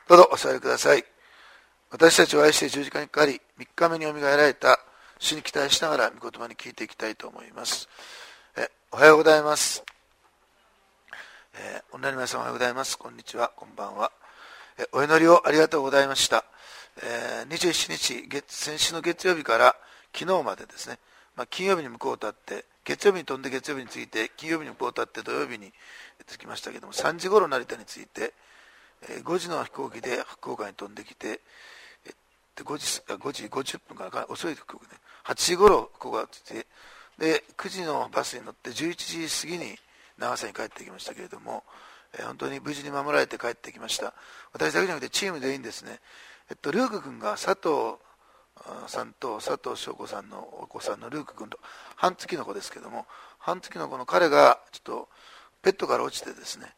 どうぞお座りください。私たちを愛して十字架にかかり、3日目によみがえられた主に期待しながら御言葉に聞いていきたいと思います。おはようございます。女の皆さんおはようございます。こんにちは、こんばんは。お祈りをありがとうございました。27日、先週の月曜日から昨日までですね、金曜日に向こうを立って、月曜日に飛んで月曜日に着いて、金曜日に向こうを立って土曜日に着きましたけども、3時頃成田に着いて、5時の飛行機で福岡に飛んできて、5時50分から遅い飛行機ね、8時頃福岡に着いて、で、9時のバスに乗って11時過ぎに長崎に帰ってきましたけれども、本当に無事に守られて帰ってきました。私だけじゃなくてチーム全員ですね、ルーク君が佐藤さんと佐藤翔子さんのお子さんのルーク君と半月の子ですけども、半月の子の彼がちょっとベッドから落ちてですね、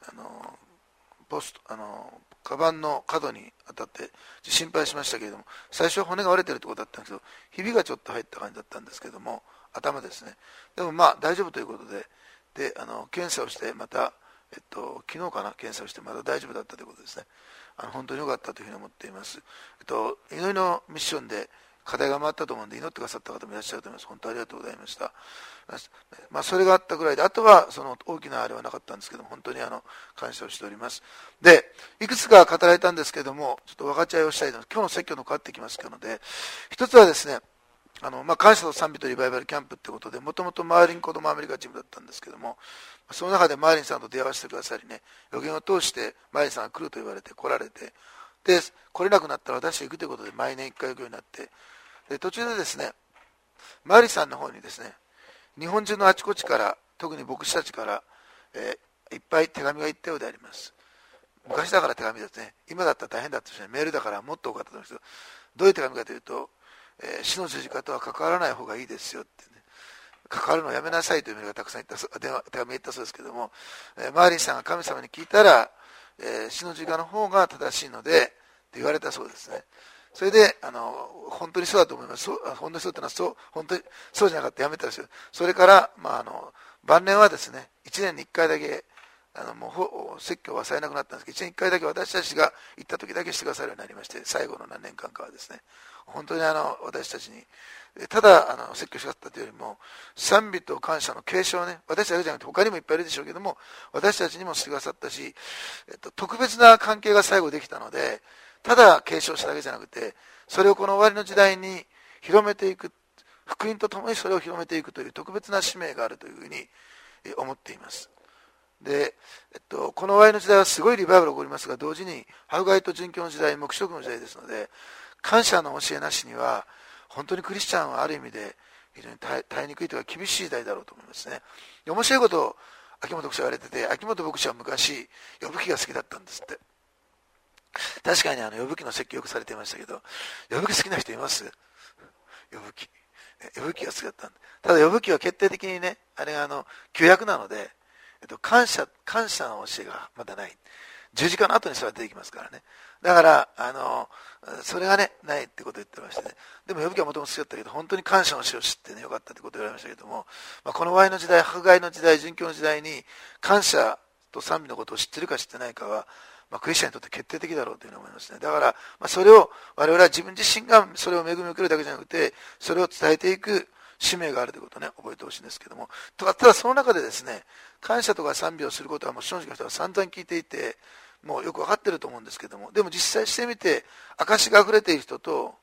カバンの角に当たって心配しましたけれども、最初は骨が割れてるってことだったんですけど、ひびがちょっと入った感じだったんですけども、頭ですね。でも大丈夫ということで、検査をしてまた、昨日かな、検査をしてまた大丈夫だったということですね。本当に良かったというふうに思っています。祈りのミッションで課題が回ったと思うので、祈ってくださった方もいらっしゃると思います。本当にありがとうございました。それがあったぐらいで、あとはその大きなあれはなかったんですけども、本当に感謝をしております。で、いくつか語られたんですけども、ちょっと分かち合いをしたいので、今日の説教の変わってきますので、一つはですね、感謝と賛美とリバイバルキャンプってことで、もともとマーリン子供アメリカチームだったんですけども、その中でマーリンさんと出会わせてくださりね、予言を通してマーリンさんが来ると言われて来られて、で、来れなくなったら私は行くということで毎年1回行くようになって、で、途中でですね、マーリンさんの方にですね、日本中のあちこちから、特に牧師たちから、いっぱい手紙が行ったようであります。昔だから手紙ですね、今だったら大変だったしね、メールだからもっと多かったと思うんですけど、どういう手紙かというと、死の十字架とは関わらない方がいいですよってね、関わるのをやめなさいというメールがたくさん手紙が言ったそうですけども、マーリンさんが神様に聞いたら、死の十字架の方が正しいのでって言われたそうですね。それで本当にそうだと思います。本当にそうというのは本当にそうじゃなかったらやめたんですよ。それから、晩年はですね、1年に1回だけもう説教を忘れなくなったんですけど、1年1回だけ私たちが行った時だけしてくださるようになりまして、最後の何年間かはですね、本当に私たちにただ説教しかったというよりも、賛美と感謝の継承をね、私たちじゃなくて他にもいっぱいいるでしょうけども、私たちにもしてくださったし、特別な関係が最後できたので、ただ継承しただけじゃなくて、それをこの終わりの時代に広めていく、福音とともにそれを広めていくという特別な使命があるというふうに思っています。で、この終わりの時代はすごいリバイバルが起こりますが、同時に迫害と殉教の時代、黙示録の時代ですので、感謝の教えなしには本当にクリスチャンはある意味で非常に耐えにくいというか厳しい時代だろうと思いますね。で、面白いことを秋元牧師は言われてて、秋元牧師は昔呼ぶ記が好きだったんですって。確かに呼ぶ記の説教よくされていましたけど、呼ぶ記好きな人います？呼ぶ記が好きだったんで。ただ呼ぶ記は決定的にね、あれが旧約なので、感謝の教えがまだない。十字架の後にそれは出てきますからね。だからそれがねないってことを言ってましてね。でも呼ぶ記はもともと好きだったけど、本当に感謝の教えを知ってねよかったってことを言われましたけども、この終わりの時代、迫害の時代、殉教の時代に感謝と賛美のことを知ってるか知ってないかは、クリスチャンにとって決定的だろうというふうに思いますね。だから、それを我々は自分自身がそれを恵みを受けるだけじゃなくて、それを伝えていく使命があるということをね、覚えてほしいんですけども、ただその中でですね、感謝とか賛美をすることはもう正直な人は散々聞いていて、もうよく分かってると思うんですけども、でも実際してみて、証が溢れている人と、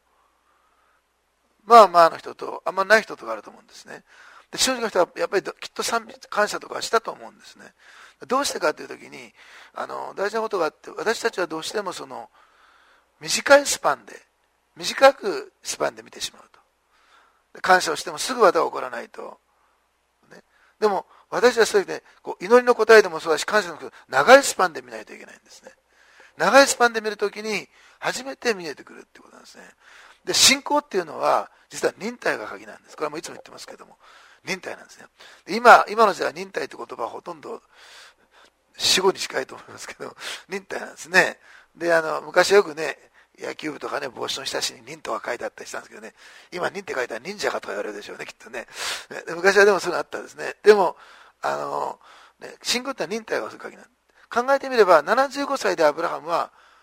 の人と、あんまない人とかあると思うんですね。で、正直な人はやっぱりきっと賛美、感謝とかはしたと思うんですね。どうしてかというときに、大事なことがあって、私たちはどうしても短いスパンで見てしまうと。感謝をしてもすぐ技が起こらないと。ね、でも、私はそういうね、祈りの答えでもそうだし、感謝のこと、長いスパンで見ないといけないんですね。長いスパンで見るときに、初めて見えてくるってことなんですね。で、信仰っていうのは、実は忍耐が鍵なんです。これはもういつも言ってますけども、忍耐なんですね。で今の時代は忍耐って言葉はほとんど死語に近いと思いますけど、忍耐なんですね。で、昔よくね、野球部とかね、帽子の下しに忍とか書いてあったりしたんですけどね、今忍って書いたら忍者かとか言われるでしょうね、きっとね。で昔はでもそういうのあったんですね。でも、信仰ってのは忍耐がする鍵なんです。考えてみれば、75歳でアブラハムは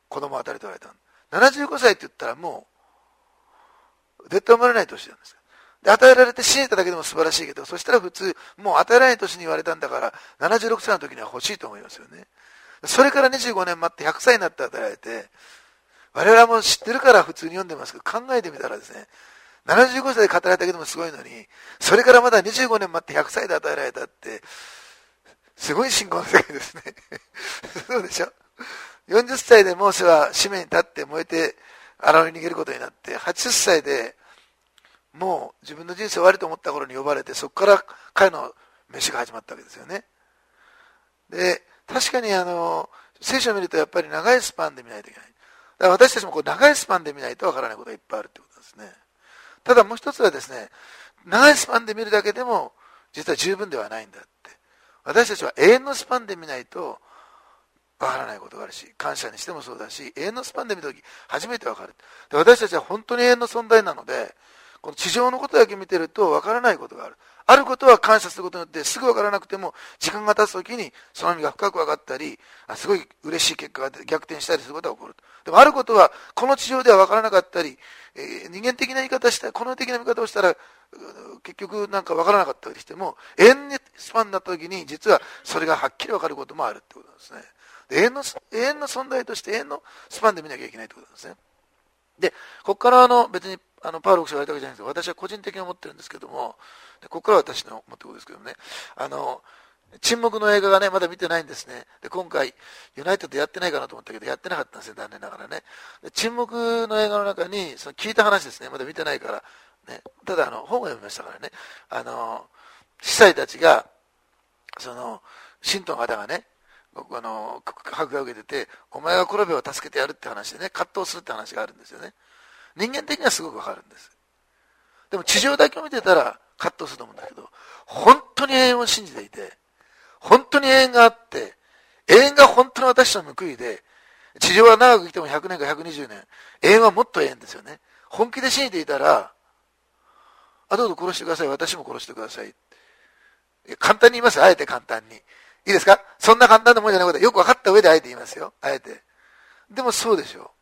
子供を与えると言われた。75歳って言ったらもう、絶対生まれない年なんです。で、与えられて死ねただけでも素晴らしいけど、そしたら普通、もう与えられない年に言われたんだから、76歳の時には欲しいと思いますよね。それから25年待って100歳になって与えられて、我々はもう知ってるから普通に読んでますけど、考えてみたらですね、75歳で語られただけでもすごいのに、それからまだ25年待って100歳で与えられたって、すごい信仰の世界ですね。そうでしょ。40歳でモーセは使命に立って燃えて荒野に逃げることになって、80歳でもう自分の人生終わりと思った頃に呼ばれて、そこから彼の飯が始まったわけですよね。で、確かに聖書を見るとやっぱり長いスパンで見ないといけない。だから私たちもこう長いスパンで見ないとわからないことがいっぱいあるってことですね。ただもう一つはですね、長いスパンで見るだけでも実は十分ではないんだって。私たちは永遠のスパンで見ないとわからないことがあるし、感謝にしてもそうだし、永遠のスパンで見たとき初めてわかる。で、私たちは本当に永遠の存在なので、この地上のことだけ見てるとわからないことがある。あることは感謝することによってすぐわからなくても時間が経つときにその意味が深く分かったり、すごい嬉しい結果が逆転したりすることが起こる。でもあることはこの地上では分からなかったり、人間的な言い方したら、この的な見方をしたら結局なんか分からなかったりしても、永遠にスパンになったときに実はそれがはっきり分かることもあるってことなんですね。永遠の存在として永遠のスパンで見なきゃいけないってことなんですね。で、ここから別にパウロ牧師が言われたわけじゃないんですけど、私は個人的に思ってるんですけども、でここからは私の思ってることですけどね、沈黙の映画がね、まだ見てないんですね。で、今回、ユナイテッドやってないかなと思ったけど、やってなかったんですよ、残念ながらね。で沈黙の映画の中に、その聞いた話ですね、まだ見てないから、ね、ただ本を読みましたからね、司祭たちが、信徒の方がね、迫害を受けてて、お前が転べを助けてやるって話でね、葛藤するって話があるんですよね。人間的にはすごくわかるんです。でも地上だけを見てたら葛藤すると思うんだけど、本当に永遠を信じていて、本当に永遠があって、永遠が本当の私の報いで、地上は長く生きても100年か120年、永遠はもっと永遠ですよね。本気で信じていたら、どうぞ殺してください、私も殺してください。簡単に言いますよ、あえて簡単に。いいですか？そんな簡単なもんじゃないことはよく分かった上であえて言いますよ。あえて。でもそうでしょ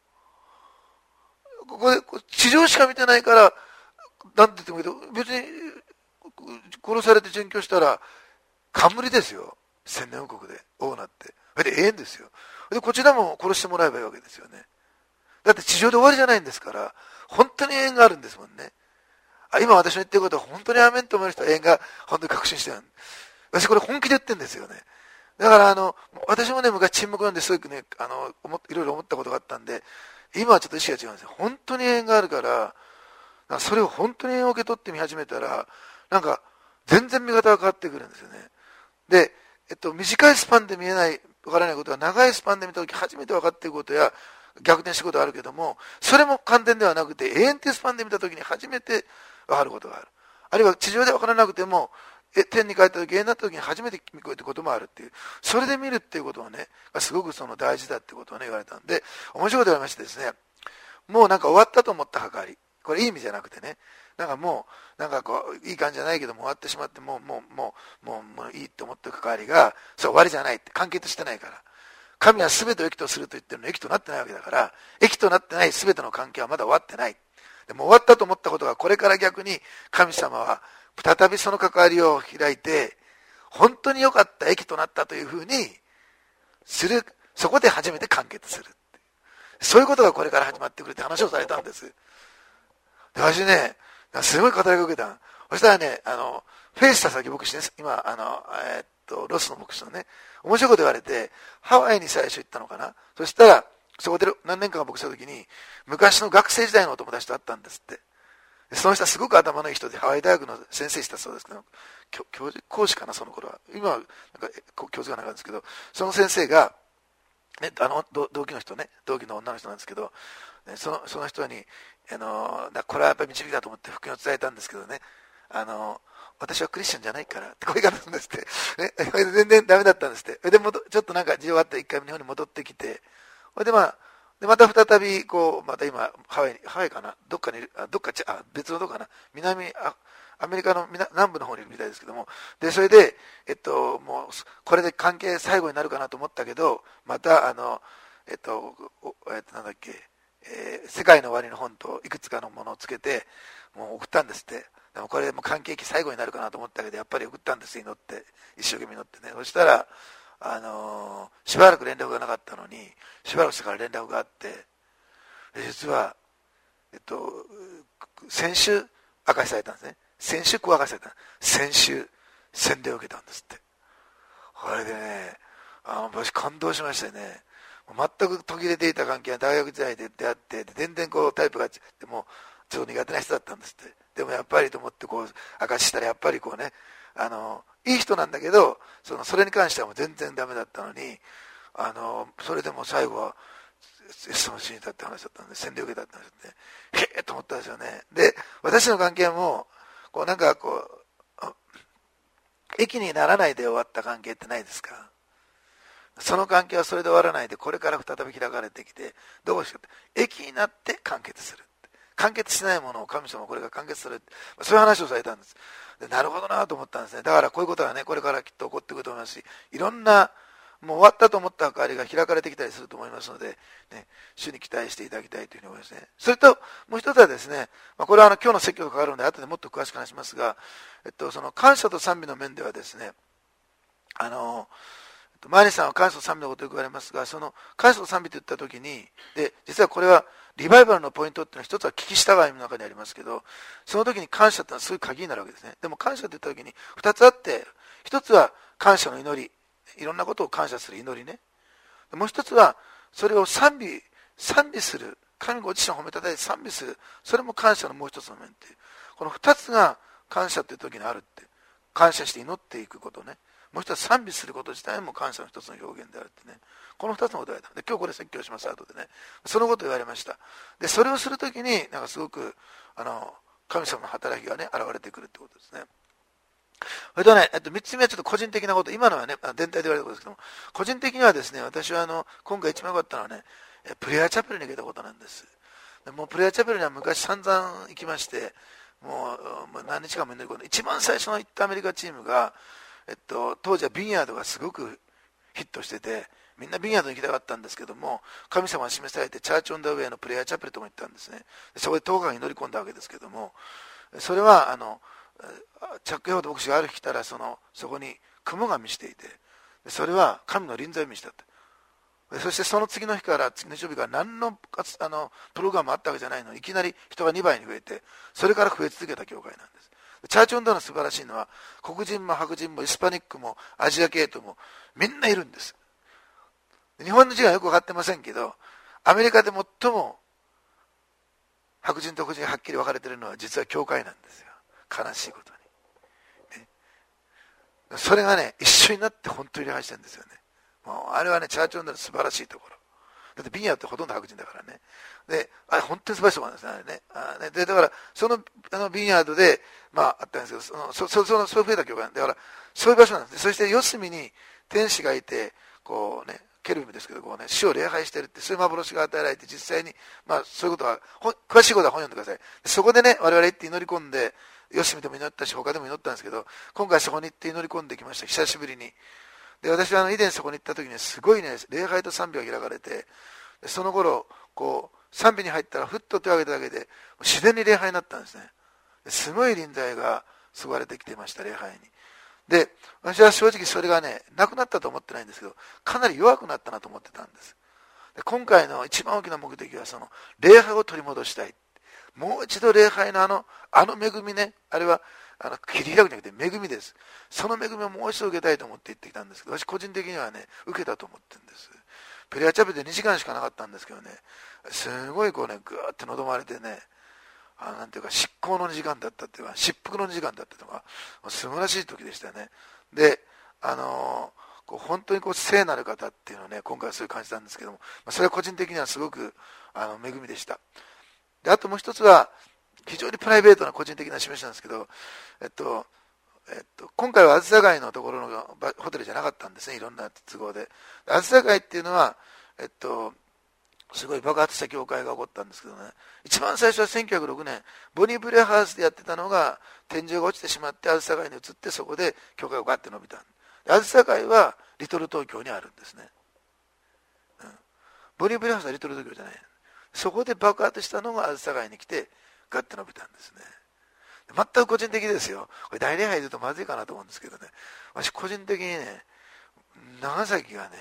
う。ここで地上しか見てないから、なんて言ってもいいけど、別に殺されて殉教したら、冠ですよ。千年王国で王なって。それで永遠ですよ。で、こちらも殺してもらえばいいわけですよね。だって地上で終わりじゃないんですから、本当に永遠があるんですもんね。今私の言ってることは本当にアーメンと思える人は永遠が本当に確信してる。私これ本気で言ってるんですよね。だから私もね、昔沈黙なんですごくね、いろいろ思ったことがあったんで、今はちょっと意識が違うんですよ。本当に永遠があるから、それを本当に永遠を受け取ってみ始めたら、なんか全然見方が変わってくるんですよね。で、短いスパンで見えない、わからないことは長いスパンで見たとき初めて分かっていることや逆転したことがあるけども、それも完全ではなくて、永遠というスパンで見たときに初めて分かることがある。あるいは地上で分からなくても、天に帰った時、永遠になった時に初めて見越えてこともあるっていう。それで見るっていうことはね、すごく大事だってことをね、言われたんで、面白いことがありましてですね、もうなんか終わったと思った計り。これいい意味じゃなくてね、なんかもう、なんかこう、いい感じじゃないけども終わってしまって、もういいって思った関わりが、そう終わりじゃないって、関係としてないから。神は全てを益とすると言ってるのに益となってないわけだから、益となってない全ての関係はまだ終わってない。でも終わったと思ったことが、これから逆に神様は再びその関わりを開いて、本当に良かった益となったというふうにする、そこで初めて完結する。そういうことがこれから始まってくるって話をされたんです。で、私ね、すごい語りかけた。そしたらね、フェイスタ先牧師です。今、ロスの牧師のね、面白いこと言われて、ハワイに最初行ったのかな。そしたら、そこで何年間か牧師した時に、昔の学生時代のお友達と会ったんですって。その人はすごく頭のいい人で、ハワイ大学の先生したそうですけど、講師かな、その頃は。今は、なんか教授がなかったんですけど、その先生が、ね、同期の人ね、同期の女の人なんですけど、その人に、これはやっぱり導きだと思って福音を伝えたんですけどね、私はクリスチャンじゃないからってこういう感じなんですって、ね、全然ダメだったんですって。でちょっとなんか事情があって一回日本に戻ってきて、でまた再びこうまた今ハワイかな、どっか別のとこかな、アメリカの南部の方にいるみたいですけども、でそれでもうこれで関係最後になるかなと思ったけど、またなんだっけ、世界の終わりの本といくつかのものをつけてもう送ったんですって。でもこれも関係期最後になるかなと思ったけど、やっぱり送ったんです、祈って、一生懸命祈ってね。そしたらしばらく連絡がなかったのに、しばらくしてから連絡があって、実は先週明かしされたんですね。先週明かしされた。先週洗礼を受けたんですって。これでね、私感動しましたよね。全く途切れていた関係は大学時代で出会って、全然こうタイプがでもちょっと苦手な人だったんですって。でもやっぱりと思ってこう証ししたら、やっぱりこうね、いい人なんだけど、それに関してはもう全然ダメだったのに、それでも最後はその死にたって話だったんで、洗礼を受けたって話だって、へえと思ったんですよね。で、私の関係もこうなんかこう益にならないで終わった関係ってないですか。その関係はそれで終わらないで、これから再び開かれてきて、どうしようって、益になって完結する。完結しないものを神様はこれが完結する。そういう話をされたんです。で、なるほどなと思ったんですね。だからこういうことがね、これからきっと起こってくると思いますし、いろんな、もう終わったと思った明かりが開かれてきたりすると思いますので、ね、主に期待していただきたいというふうに思いますね。それと、もう一つはですね、これは今日の説教と関わるので、後でもっと詳しく話しますが、その感謝と賛美の面ではですね、マーニさんは感謝と賛美のことをよく言われますが、その感謝と賛美といったときに、で、実はこれはリバイバルのポイントっていうのは、一つは聞き従いの中にありますけど、その時に感謝っていうのはすごい鍵になるわけですね。でも感謝といった時に二つあって、一つは感謝の祈り、いろんなことを感謝する祈りね。もう一つはそれを賛美する、神ご自身を褒めたたえて賛美する、それも感謝のもう一つの面っていう、この二つが感謝という時にあるって、感謝して祈っていくことね。もう一つは賛美すること自体も感謝の一つの表現であるってね。この二つのことを言われた。で、今日これ説教します、後でね。そのことを言われました。で、それをするときに、なんかすごく、神様の働きがね、現れてくるってことですね。それとね、三つ目はちょっと個人的なこと、今のはね、全体で言われたことですけども、個人的にはですね、私は今回一番良かったのはね、プレイヤーチャペルに行けたことなんです。もうプレイヤーチャペルには昔散々行きまして、もう何日間も祈り込んで、一番最初の行ったアメリカチームが、当時はビンヤードがすごくヒットしてて、みんなビンヤードに行きたかったんですけども、神様が示されてチャーチオンダウェイのプレイヤーチャペルとも行ったんですね。そこで10日間祈り込んだわけですけども、それはチャック・ヘオード牧師がある日来たら、そこに雲が満ちていて、それは神の臨在を満ちたって。そしてその次の日から次の日曜日から何のプログラムあったわけじゃないのに、いきなり人が2倍に増えて、それから増え続けた教会なんです。チャーチオンダウの素晴らしいのは、黒人も白人もヒスパニックもアジア系統もみんないるんです。日本の字はよく分かってませんけど、アメリカで最も白人と黒人がはっきり分かれているのは実は教会なんですよ。悲しいことに、ね、それがね、一緒になって本当に礼拝してるんですよね。もうあれはね、チャーチオンダウの素晴らしいところ。だってビンヤーってほとんど白人だからね。で、あれ本当に素晴らしいところなんですね、あれね。で、だから、そのビンヤードで、あったんですけど、そう増えた教会なんで、だから、そういう場所なんですね。そして四隅に天使がいて、こうね、ケルビムですけど、こうね、死を礼拝してるって、そういう幻が与えられて、実際に、そういうことは、詳しいことは本読んでください。そこでね、我々行って祈り込んで、四隅でも祈ったし、他でも祈ったんですけど、今回そこに行って祈り込んできました、久しぶりに。で、私は以前そこに行った時にすごいね、礼拝と賛美が開かれて、その頃こう賛美に入ったらふっと手を挙げただけで自然に礼拝になったんですね。すごい臨在が注がれてきていました、礼拝に。で、私は正直それがね、なくなったと思ってないんですけど、かなり弱くなったなと思ってたんです。で、今回の一番大きな目的はその礼拝を取り戻したい。もう一度礼拝の恵みね、あれは切り開くんじゃなくて恵みです。その恵みをもう一度受けたいと思って行ってきたんですけど、私個人的にはね、受けたと思ってるんです。プレイヤーチャペルで2時間しかなかったんですけどね、すごいこうね、ぐーって望まれてね、なんていうか執行の2時間だったっていうか、疾伏の2時間だったとか、素晴らしい時でしたね。で、本当にこう聖なる方っていうのをね、今回はそういう感じたんですけども、それは個人的にはすごく恵みでした。で、あともう一つは、非常にプライベートな個人的な示しなんですけど、今回はあずさ街のところのホテルじゃなかったんですね、いろんな都合で。あずさ街っていうのは、すごい爆発した教会が起こったんですけどね、一番最初は1906年、ボニー・ブレアハウスでやってたのが、天井が落ちてしまって、あずさ街に移って、そこで教会がガッて伸びた。あずさ街はリトル東京にあるんですね。 ボニー・ブレアハウスはリトル東京じゃない。そこで爆発したのがあずさ街に来てガッて伸びたんですね。全く個人的ですよ。これ大礼拝で言うとまずいかなと思うんですけどね、私個人的にね、長崎がね、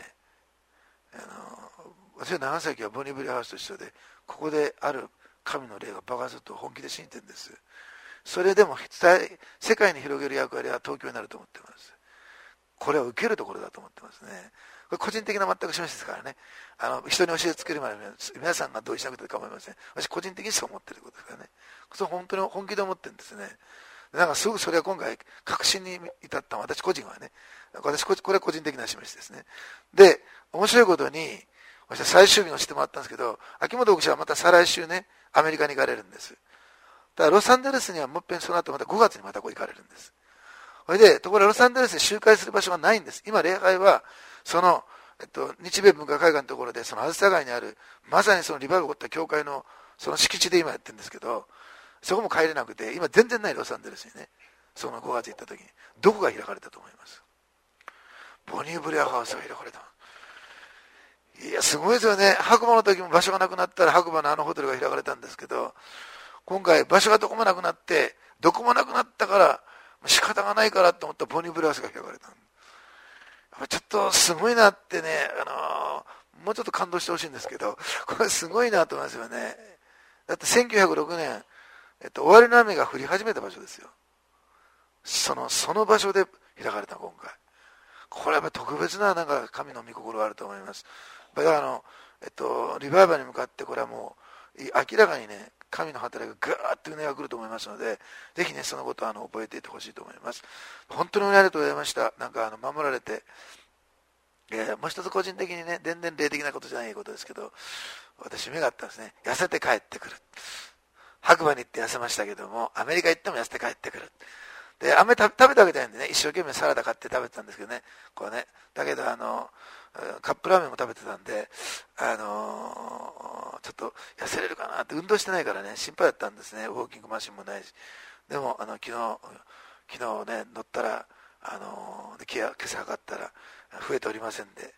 私は長崎はボニー・ブレアハウスと一緒で、ここである神の霊が爆発すると本気で信じてるんです。それでも世界に広げる役割は東京になると思ってます。これは受けるところだと思ってますね。これ個人的な全く示しですからね。人に教えつけるまで皆さんが同意しなくて構いません。私個人的にしか思ってることですからね。それ本当に本気で思ってるんですね。なんかすぐそれは今回確信に至ったのは私個人はね。これは個人的な示しですね。で、面白いことに、私は最終日に教えてもらったんですけど、秋元牧師はまた再来週ね、アメリカに行かれるんです。だからロサンゼルスにはもっぺんその後また5月にまたこう行かれるんです。それで、ところがロサンゼルスに集会する場所がないんです。今、礼拝は、その、日米文化会館のところで、そのあずさ街にある、まさにそのリバイバルが起こった教会の、その敷地で今やってるんですけど、そこも帰れなくて、今全然ないロサンゼルスにね、その5月行った時に、どこが開かれたと思います？ボニー・ブレアハウスが開かれた。いや、すごいですよね。白馬の時も場所がなくなったら白馬のあのホテルが開かれたんですけど、今回場所がどこもなくなって、どこもなくなったから、仕方がないからと思ったボニー・ブレアハウスが開かれた。ちょっとすごいなってね、もうちょっと感動してほしいんですけど、これすごいなと思いますよね。だって1906年、終わりの雨が降り始めた場所ですよ。その場所で開かれた今回。これはやっぱり特別ななんか神の御心があると思います。だからリバイバルに向かってこれはもう明らかにね、神の働きがガーッとうねが来ると思いますので、ぜひね、そのことを覚えていてほしいと思います。本当にありがとうございました。なんか守られて、もう一つ個人的にね、全然霊的なことじゃないことですけど、私目があったんですね。痩せて帰ってくる。白馬に行って痩せましたけども、アメリカ行っても痩せて帰ってくる。で、あんまり食べたわけじゃないんでね、一生懸命サラダ買って食べてたんですけどね、こうね、だけどカップラーメンも食べてたんで、ちょっと痩せれるかなって、運動してないからね、心配だったんですね。ウォーキングマシンもないし。でも、昨日ね、乗ったら、今朝測ったら、増えておりませんで、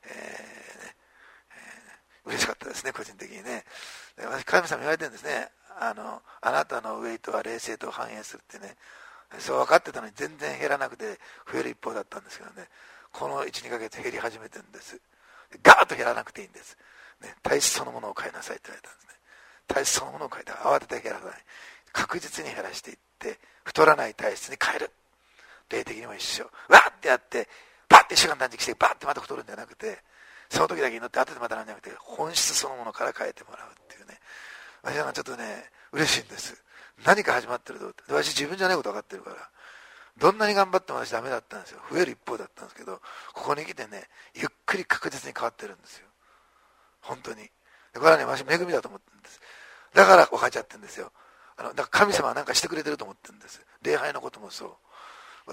嬉しかったですね、個人的にね。で、私、神様言われてるんですね。あなたのウェイトは霊性と反映するってね。そう分かってたのに全然減らなくて増える一方だったんですけどね、この 1,2 ヶ月減り始めてるんです。ガーッと減らなくていいんです、ね、体質そのものを変えなさいって言われたんですね。体質そのものを変えたら慌てて減らさない、確実に減らしていって太らない体質に変える。霊的にも一緒。わーってやってバッて1週間短期してバッてまた太るんじゃなくて、その時だけ祈って後でまたなんじゃなくて、本質そのものから変えてもらうっていうね、私はちょっとね嬉しいんです。何か始まってると。私自分じゃないこと分かってるから、どんなに頑張っても私ダメだったんですよ。増える一方だったんですけど、ここに来てね、ゆっくり確実に変わってるんですよ。本当に。これはね、私恵みだと思ってるんです。だから分かっちゃってるんですよ。だから神様は何かしてくれてると思ってるんです。礼拝のこともそう。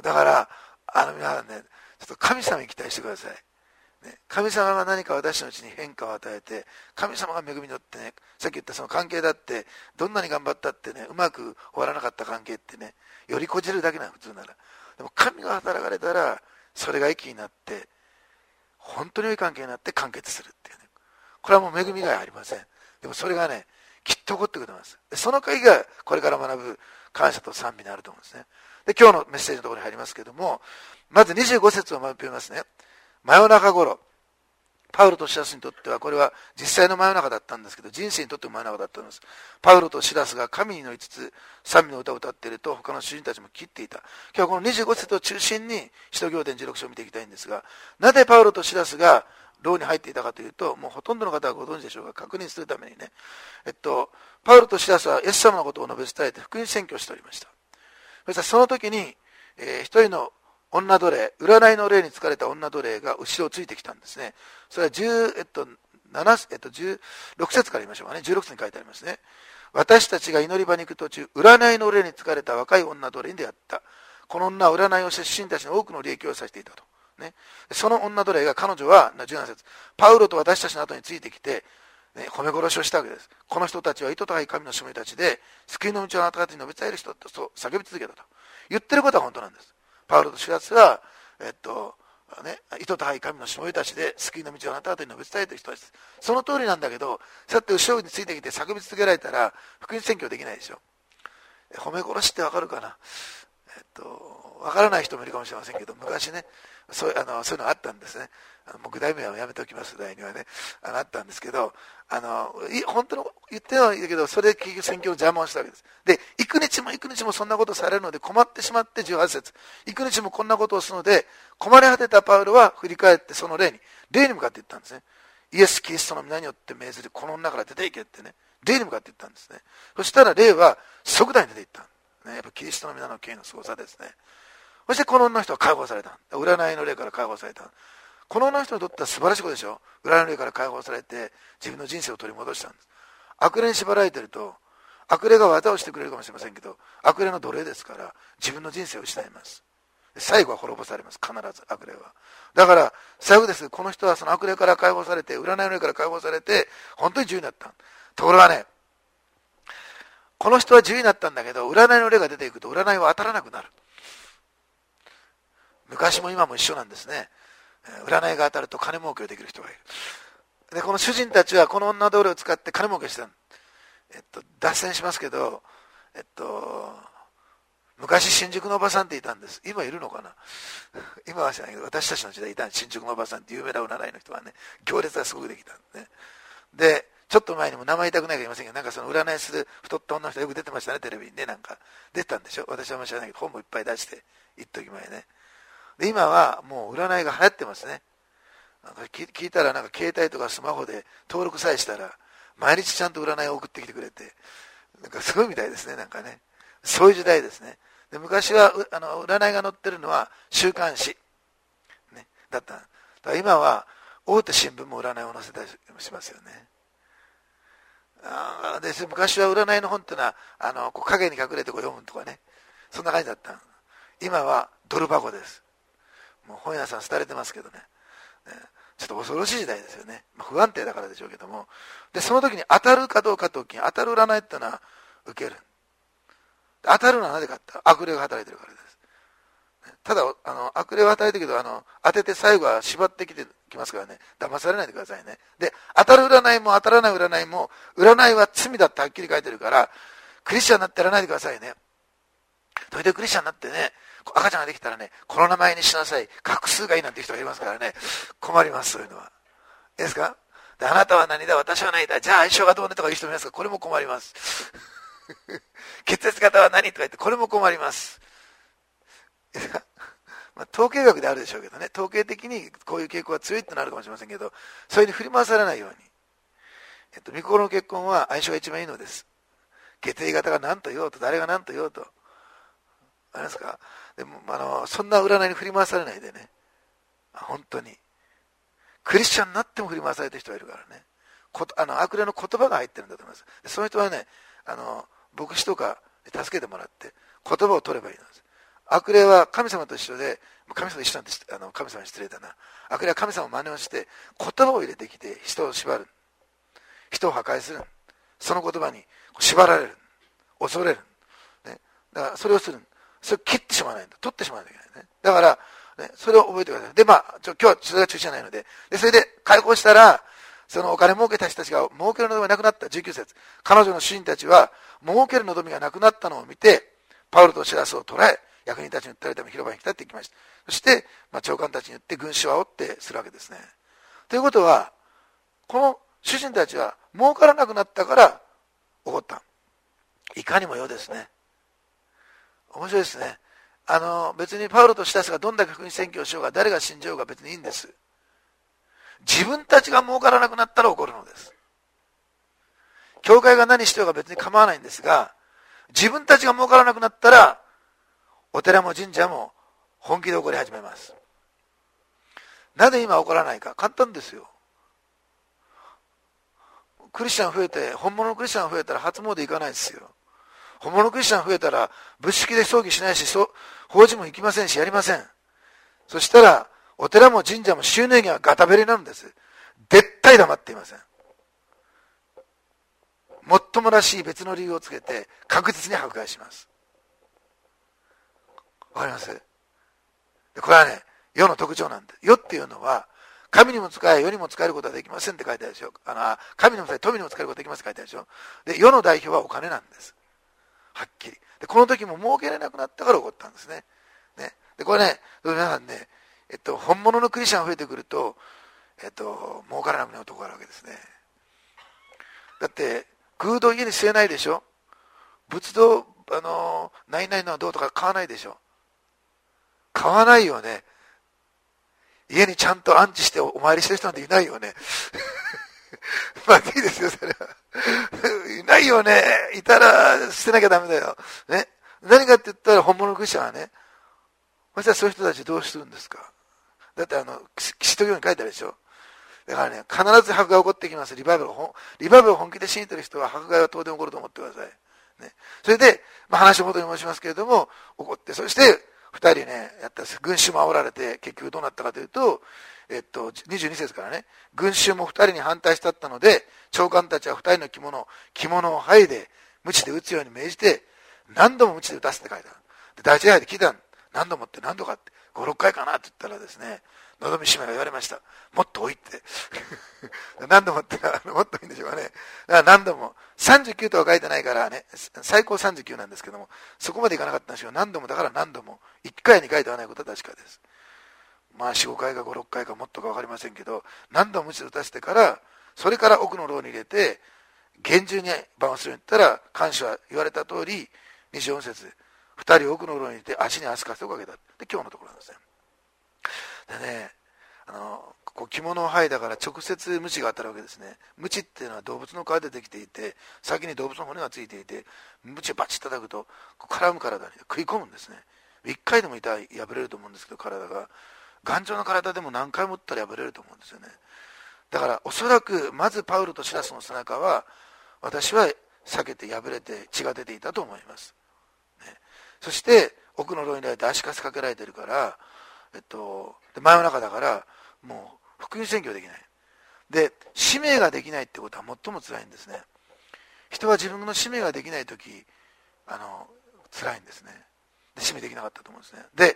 だから、皆さんね、ちょっと神様に期待してください。ね、神様が何か私のうちに変化を与えて、神様が恵みによってね、さっき言ったその関係だって、どんなに頑張ったってね、うまく終わらなかった関係ってね、よりこじれるだけなの、普通なら。でも神が働かれたら、それが益になって、本当に良い関係になって完結するっていうね。これはもう恵みがありません。でもそれがね、きっと起こってくれます。でその鍵がこれから学ぶ感謝と賛美になると思うんですね。で、今日のメッセージのところに入りますけども、まず25節を読みますね。真夜中頃、パウロとシラスにとってはこれは実際の真夜中だったんですけど、人生にとっても真夜中だったんです。パウロとシラスが神に祈りつつ賛美の歌を歌っていると、他の主人たちも切っていた。今日はこの25節を中心に使徒行伝16章を見ていきたいんですが、なぜパウロとシラスが牢に入っていたかというと、もうほとんどの方はご存知でしょうが、確認するためにね、パウロとシラスはイエス様のことを述べ伝えて福音宣教をしておりました。そしたらその時に、一人の女奴隷、占いの霊に疲れた女奴隷が後ろをついてきたんですね。それは16節から言いましょうかね。16節に書いてありますね。私たちが祈り場に行く途中、占いの霊に疲れた若い女奴隷に出会った。この女は占いをして信たちに多くの利益をさせていたと。ね、その女奴隷が、彼女は17節、パウロと私たちの後についてきて、ね、褒め殺しをしたわけです。この人たちは意図高い神のしもべたちで、救いの道をあなた方に述べ伝える人とそう叫び続けたと。言ってることは本当なんです。パウロとシラスが、 糸高い神のしもべたちで救いの道をあなた方に述べ伝えている人です。その通りなんだけど、そうやって後ろについてきて叫び続けられたら福音宣教できないでしょ。褒め殺しってわかるかな。わからない人もいるかもしれませんけど、昔ね、そういうのあったんですね。もう具体名はやめておきます、題にはね。あったんですけど、本当の言ってはいいけど、それで結局宣教の邪魔をしたわけです。で、幾日もそんなことをされるので困ってしまって18節。幾日もこんなことをするので、困り果てたパウロは振り返ってその霊に向かって言ったんですね。イエス・キリストの皆によって命ずるこの女から出ていけってね、霊に向かって言ったんですね。そしたら霊は即座に出ていった。ね、やっぱキリストの皆の権威の凄さですね。そしてこの女の人は解放された。占いの霊から解放された。この女の人にとっては素晴らしいことでしょ。占いの霊から解放されて自分の人生を取り戻したんです。悪霊に縛られていると、悪霊が技をしてくれるかもしれませんけど、悪霊の奴隷ですから自分の人生を失います。最後は滅ぼされます。必ず悪霊は。だから最後です。この人はその悪霊から解放されて、占いの霊から解放されて本当に自由になった。ところがね、この人は自由になったんだけど、占いの霊が出ていくと占いは当たらなくなる。昔も今も一緒なんですね。占いが当たると金儲けをできる人がいる。で、この主人たちはこの女奴隷を使って金儲けしてた。脱線しますけど、昔新宿のおばさんっていたんです。今いるのかな。今は知らないけど、私たちの時代いた新宿のおばさんって有名な占いの人はね、行列がすごくできたんですね。で、ちょっと前にも名前言いたくないか言いませんけど、なんかその占いする太った女の人よく出てましたね、テレビにね。なんか出てたんでしょ。私はあんまり知らないけど、本もいっぱい出して一時前ね。で、今はもう占いが流行ってますね。なんか聞いたらなんか携帯とかスマホで登録さえしたら毎日ちゃんと占いを送ってきてくれて、なんかすごいみたいですね。なんかね、そういう時代ですね。で、昔は占いが載ってるのは週刊誌、ね、だった。だから今は大手新聞も占いを載せたりしますよね。で、昔は占いの本っていうのはこう影に隠れてこう読むとかね、そんな感じだった。今はドル箱です。もう本屋さん廃れてますけどね、ちょっと恐ろしい時代ですよね。不安定だからでしょうけども。で、その時に当たるかどうかと当たる占いってのは受ける。当たるのはなぜかって悪霊が働いてるからです。ただ悪霊は働いてるけど当てて最後は縛ってきますからね、騙されないでくださいね。で、当たる占いも当たらない占いも、占いは罪だってはっきり書いてるから、クリスチャンになってやらないでくださいね。それでクリスチャンになってね、赤ちゃんができたらね、この名前にしなさい、画数がいいなんて人がいますからね、困ります。そういうのは。いいですか。で、あなたは何だ、私は何だ、じゃあ相性がどうねとか言う人もいますが、これも困ります血液型は何とか言って、これも困ります統計学であるでしょうけどね、統計的にこういう傾向が強いってなるかもしれませんけど、それに振り回されないように、御心の結婚は相性が一番いいのです。血液型が何と言おうと、誰が何と言おうと、あれですか。でもそんな占いに振り回されないでね、本当にクリスチャンになっても振り回されてる人がいるからね、悪霊の言葉が入ってるんだと思います。その人はね、牧師とか助けてもらって言葉を取ればいいんです。悪霊は神様と一緒で、神様と一緒なんて神様に失礼だな。悪霊は神様を真似をして言葉を入れてきて人を縛る、人を破壊する。その言葉に縛られる、恐れる、ね、だからそれをする。それを切ってしまわないと、取ってしまわないといけないね。だから、ね、それを覚えてください。で、今日はそれが中止じゃないので、それで解放したら、そのお金儲けた人たちが儲ける望みがなくなった。19節。彼女の主人たちは儲ける望みがなくなったのを見て、パウロとシラスを捕らえ、役人たちに訴えるために広場に来たってきました。そして、長官たちに言って群衆を煽ってするわけですね。ということは、この主人たちは儲からなくなったから起こった。いかにもようですね。面白いですね。別にパウロとシラスがどんだけ福音宣教をしようが、誰が信じようが別にいいんです。自分たちが儲からなくなったら起こるのです。教会が何してようが別に構わないんですが、自分たちが儲からなくなったら、お寺も神社も本気で起こり始めます。なぜ今起こらないか。簡単ですよ。クリスチャン増えて、本物のクリスチャン増えたら初詣行かないですよ。本物のクリスチャン増えたら仏式で葬儀しないし、法事も行きませんし、やりません。そしたらお寺も神社も収入源はガタベリになるんです。絶対黙っていません。もっともらしい別の理由をつけて確実に迫害します。わかります？これはね、 世の特徴なんで。世っていうのは、神にも仕え、世にも仕えることはできませんって書いてあるでしょ。神にも仕え、富にも仕えることはできますって書いてあるでしょ。で、世の代表はお金なんです。はっきり。で、この時も儲けられなくなったから起こったんですね。ね。で、これね、皆さんね、本物のクリスチャンが増えてくると、儲からなくなるところがあるわけですね。だって、空洞家に据えないでしょ。仏道、ないないのはどうとか買わないでしょ。買わないよね。家にちゃんと安置してお参りしてる人なんていないよね。まあいいですよ、それは。いないよね。いたら捨てなきゃダメだよ。ね。何かって言ったら本物のクリスチャンはね、そしたらそういう人たちどうするんですか。だってキシト教に書いてあるでしょ。だからね、必ず迫害が起こってきます。リバイバルを本気で信じてる人は迫害は当然起こると思ってください。ね。それで、話を元に申しますけれども、起こって、そして、二人ね、やったんです。群衆も煽られて、結局どうなったかというと、22節からね、群衆も二人に反対したったので、長官たちは二人の着物を剥いで、鞭で打つように命じて、何度も鞭で打たせて書いた。で、第一礼拝で聞いたの。何度もって何度かって、5、6回かなって言ったらですね、のぞみ姉妹が言われました。もっと多いって。何度もってもっといいんでしょうかね。だから何度も。39とは書いてないからね、最高39なんですけども、そこまでいかなかったんですよ。何度もだから何度も。1回2回ではないことは確かです。まあ4、5回か5、6回かもっとか分かりませんけど、何度も鞭打たせてから、それから奥の牢に入れて、厳重に番をするように言ったら、看守は言われた通り、24節、2人奥の牢に入れて足に足かせをかけた。で、今日のところなんですね。でね、着物を剥いだから直接鞭が当たるわけですね。鞭っていうのは動物の皮でできていて、先に動物の骨がついていて、鞭をバチッ叩くと絡む体に食い込むんですね。1回でも破れると思うんですけど、体が頑丈な体でも何回も打ったら破れると思うんですよね。だからおそらくまずパウロとシラスの背中は私は裂けて破れて血が出ていたと思います、ね。そして奥の牢に入れられて足かせかけられてるから、真夜中だからもう福音宣教できない。で、使命ができないってことは最も辛いんですね。人は自分の使命ができないとき、辛いんですね。で、使命できなかったと思うんですね。で、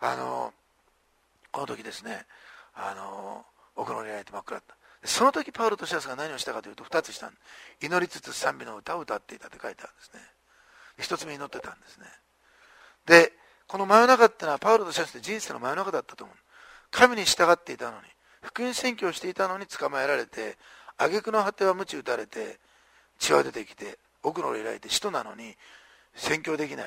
この時ですね、奥の牢に入れられて真っ暗だった。その時パウロとシラスが何をしたかというと2つしたん。祈りつつ賛美の歌を歌っていたって書いてあるんですね。1つ目祈ってたんですね。で、この真夜中ってのはパウロとシラスって人生の真夜中だったと思う。神に従っていたのに、福音宣教をしていたのに捕まえられて、挙句の果ては鞭打たれて、血は出てきて、奥の牢に入れられて、使徒なのに宣教できない。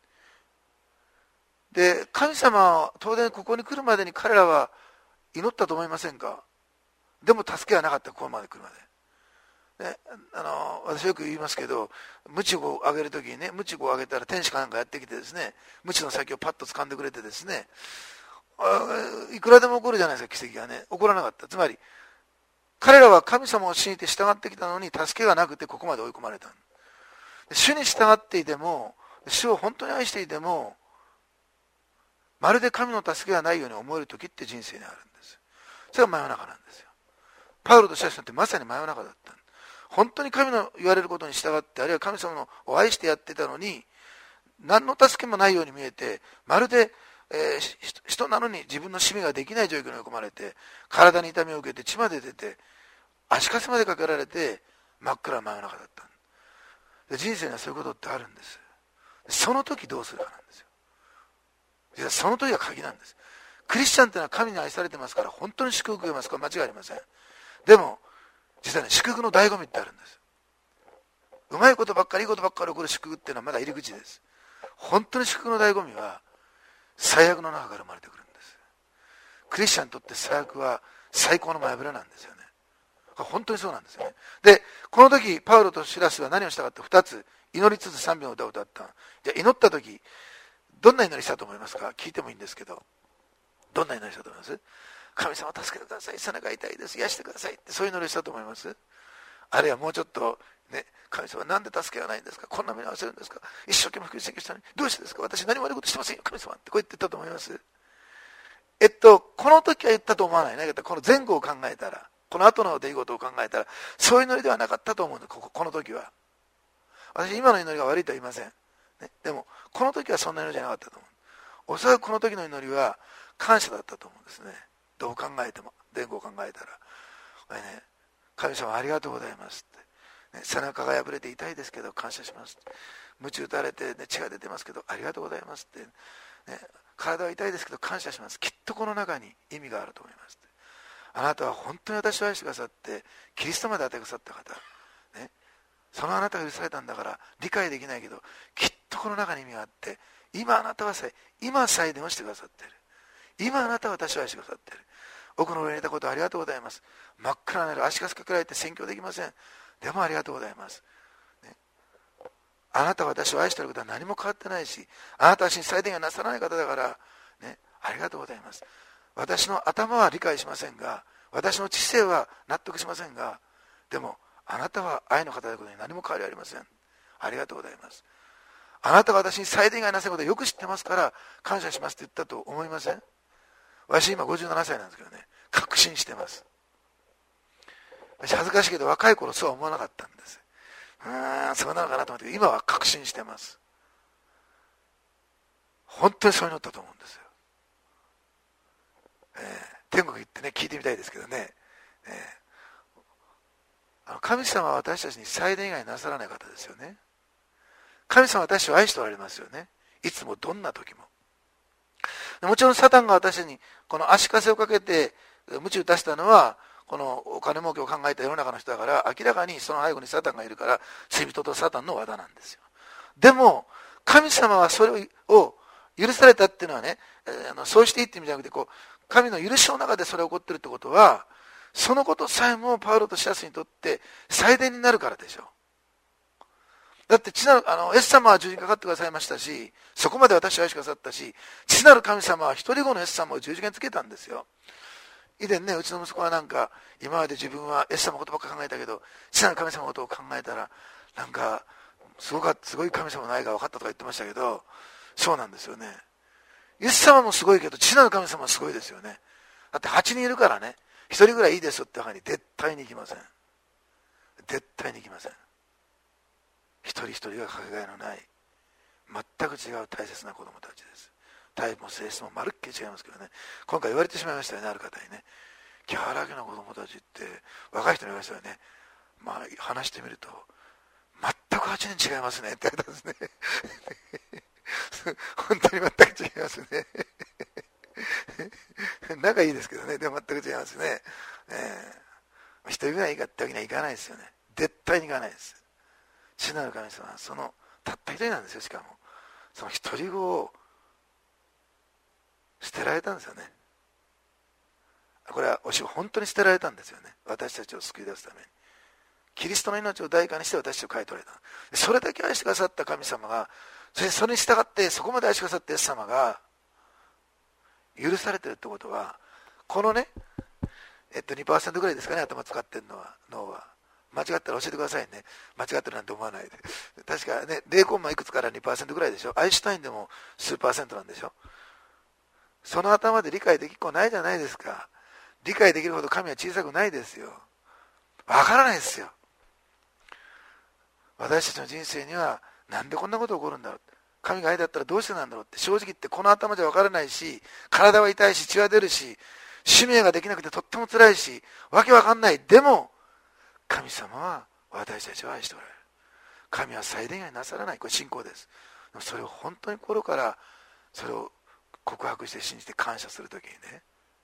で、神様は当然ここに来るまでに彼らは祈ったと思いませんか。でも助けはなかった、ここまで来るまで。ね、私よく言いますけど、鞭を上げるときにね、鞭を上げたら天使かなんかやってきてですね、鞭の先をパッと掴んでくれてですね、いくらでも起こるじゃないですか、奇跡がね。起こらなかった。つまり、彼らは神様を信じて従ってきたのに、助けがなくてここまで追い込まれた。主に従っていても、主を本当に愛していても、まるで神の助けがないように思える時って人生にあるんです。それが真夜中なんですよ。パウロとシラスってまさに真夜中だった。本当に神の言われることに従って、あるいは神様を愛してやってたのに、何の助けもないように見えて、まるで、人なのに自分の使命ができない状況に追い込まれて、体に痛みを受けて血まで出て、足かせまでかけられて、真っ暗な真夜中だった。で、人生にはそういうことってあるんです。その時どうするかなんですよ。実はその時が鍵なんです。クリスチャンってのは神に愛されてますから、本当に祝福を受けます。これ間違いありません。でも、実はね、祝福の醍醐味ってあるんです。うまいことばっかり、いいことばっかり起こる祝福っていうのはまだ入り口です。本当に祝福の醍醐味は、最悪の中から生まれてくるんです。クリスチャンにとって最悪は最高の前触れなんですよね。本当にそうなんですよね。で、この時、パウロとシラスは何をしたかって2つ、祈りつつ賛美の歌を歌った。じゃあ祈った時、どんな祈りしたと思いますか。聞いてもいいんですけど、どんな祈りしたと思います。神様助けてください、背中痛いです、癒してくださいって、そういう祈りしたと思います。あるいはもうちょっと、ね、神様なんで助けがないんですか、こんな目に遭わせるんですか、一生懸命福音宣教したのにどうしてですか、私何も悪いことしてませんよ神様ってこう言ってたと思います。この時は言ったと思わないね。この前後を考えたら、この後の出来事を考えたら、そういう祈りではなかったと思うんです。この時は。私今の祈りが悪いとは言いません、ね、でもこの時はそんな祈りじゃなかったと思う。おそらくこの時の祈りは、 感謝だったと思うんですね。どう考えても、伝言を考えたら、これね、神様ありがとうございますって、ね、背中が破れて痛いですけど感謝しますって、鞭打たれて、ね、血が出てますけどありがとうございますって、ね、体は痛いですけど感謝します。きっとこの中に意味があると思いますって。あなたは本当に私を愛してくださってキリストまで与えてくださった方、ね、そのあなたが許されたんだから理解できないけどきっとこの中に意味があって、今あなたは今祭殿をしてくださっている。今あなたは私を愛してくださっている。奥の上にいたことをありがとうございます。真っ暗な夜足かすかけられて宣教できません。でもありがとうございます、ね、あなたは私を愛していることは何も変わってないし、あなたは私に祭殿がなさらない方だから、ね、ありがとうございます。私の頭は理解しませんが、私の知性は納得しませんが、でもあなたは愛の方であることに何も変わりありません。ありがとうございます。あなたが私に祭殿がなさることをよく知ってますから感謝しますって言ったと思いません？私今57歳なんですけどね、確信してます。私恥ずかしいけど若い頃そうは思わなかったんです。そうなのかなと思って今は確信してます。本当にそう祈ったと思うんですよ。天国行ってね聞いてみたいですけどね、神様は私たちに祭殿以外なさらない方ですよね。神様は私を愛しておられますよね。いつもどんな時も。もちろんサタンが私にこの足かせをかけて鞭打たせたのはこのお金儲けを考えた世の中の人だから、明らかにその背後にサタンがいるから罪人とサタンの技なんですよ。でも神様はそれを許されたっていうのはね、そうしていいって意味じゃなくて、こう神の許しの中でそれが起こってるってことは、そのことさえもパウロとシラスにとって祭殿になるからでしょう。だって父なるイエス様は十字架にかかってくださいましたし、そこまで私を愛してくださったし、父なる神様は一人子のイエス様を十字架につけたんですよ。以前ね、うちの息子はなんか今まで自分はイエス様のことばっか考えたけど、父なる神様のことを考えたらなんかすごい神様の愛が分かったとか言ってましたけど、そうなんですよね。イエス様もすごいけど父なる神様もすごいですよね。だって8人いるからね、1人ぐらいいいですって中に絶対に行きません。絶対に行きません。一人一人がかけがえのない全く違う大切な子供たちです。タイプも性質もまるっきり違いますけどね。今回言われてしまいましたよね、ある方にね。ギャラゲな子供たちって若い人に言われましたよね。まあ話してみると全く8年違いますねって言われたんですね。本当に全く違いますね。仲いいですけどね、でも全く違いますね。一人ぐらいいいかってわけにはいかないですよね。絶対にいかないです。父なる神様はそのたった一人なんですよ。しかもその一人子を捨てられたんですよね。これは本当に捨てられたんですよね。私たちを救い出すためにキリストの命を代価にして私たちを買い取られた。それだけ愛してくださった神様が、それに従ってそこまで愛してくださったイエス様が許されてるってことは、このね、2% ぐらいですかね、頭使ってるのは、脳は。間違ったら教えてくださいね。間違ってるなんて思わないで。確かね、0コンマいくつから 2% ぐらいでしょ。アインシュタインでも数%なんでしょ。その頭で理解できっこないじゃないですか。理解できるほど神は小さくないですよ。わからないですよ。私たちの人生にはなんでこんなこと起こるんだろう。神が愛だったらどうしてなんだろうって、正直言ってこの頭じゃわからないし、体は痛いし血は出るし、使命ができなくてとっても辛いし、わけわかんない。でも神様は私たちを愛しておられる。神は祭殿以外なさらない。これ信仰です。でもそれを本当に心からそれを告白して信じて感謝するときにね、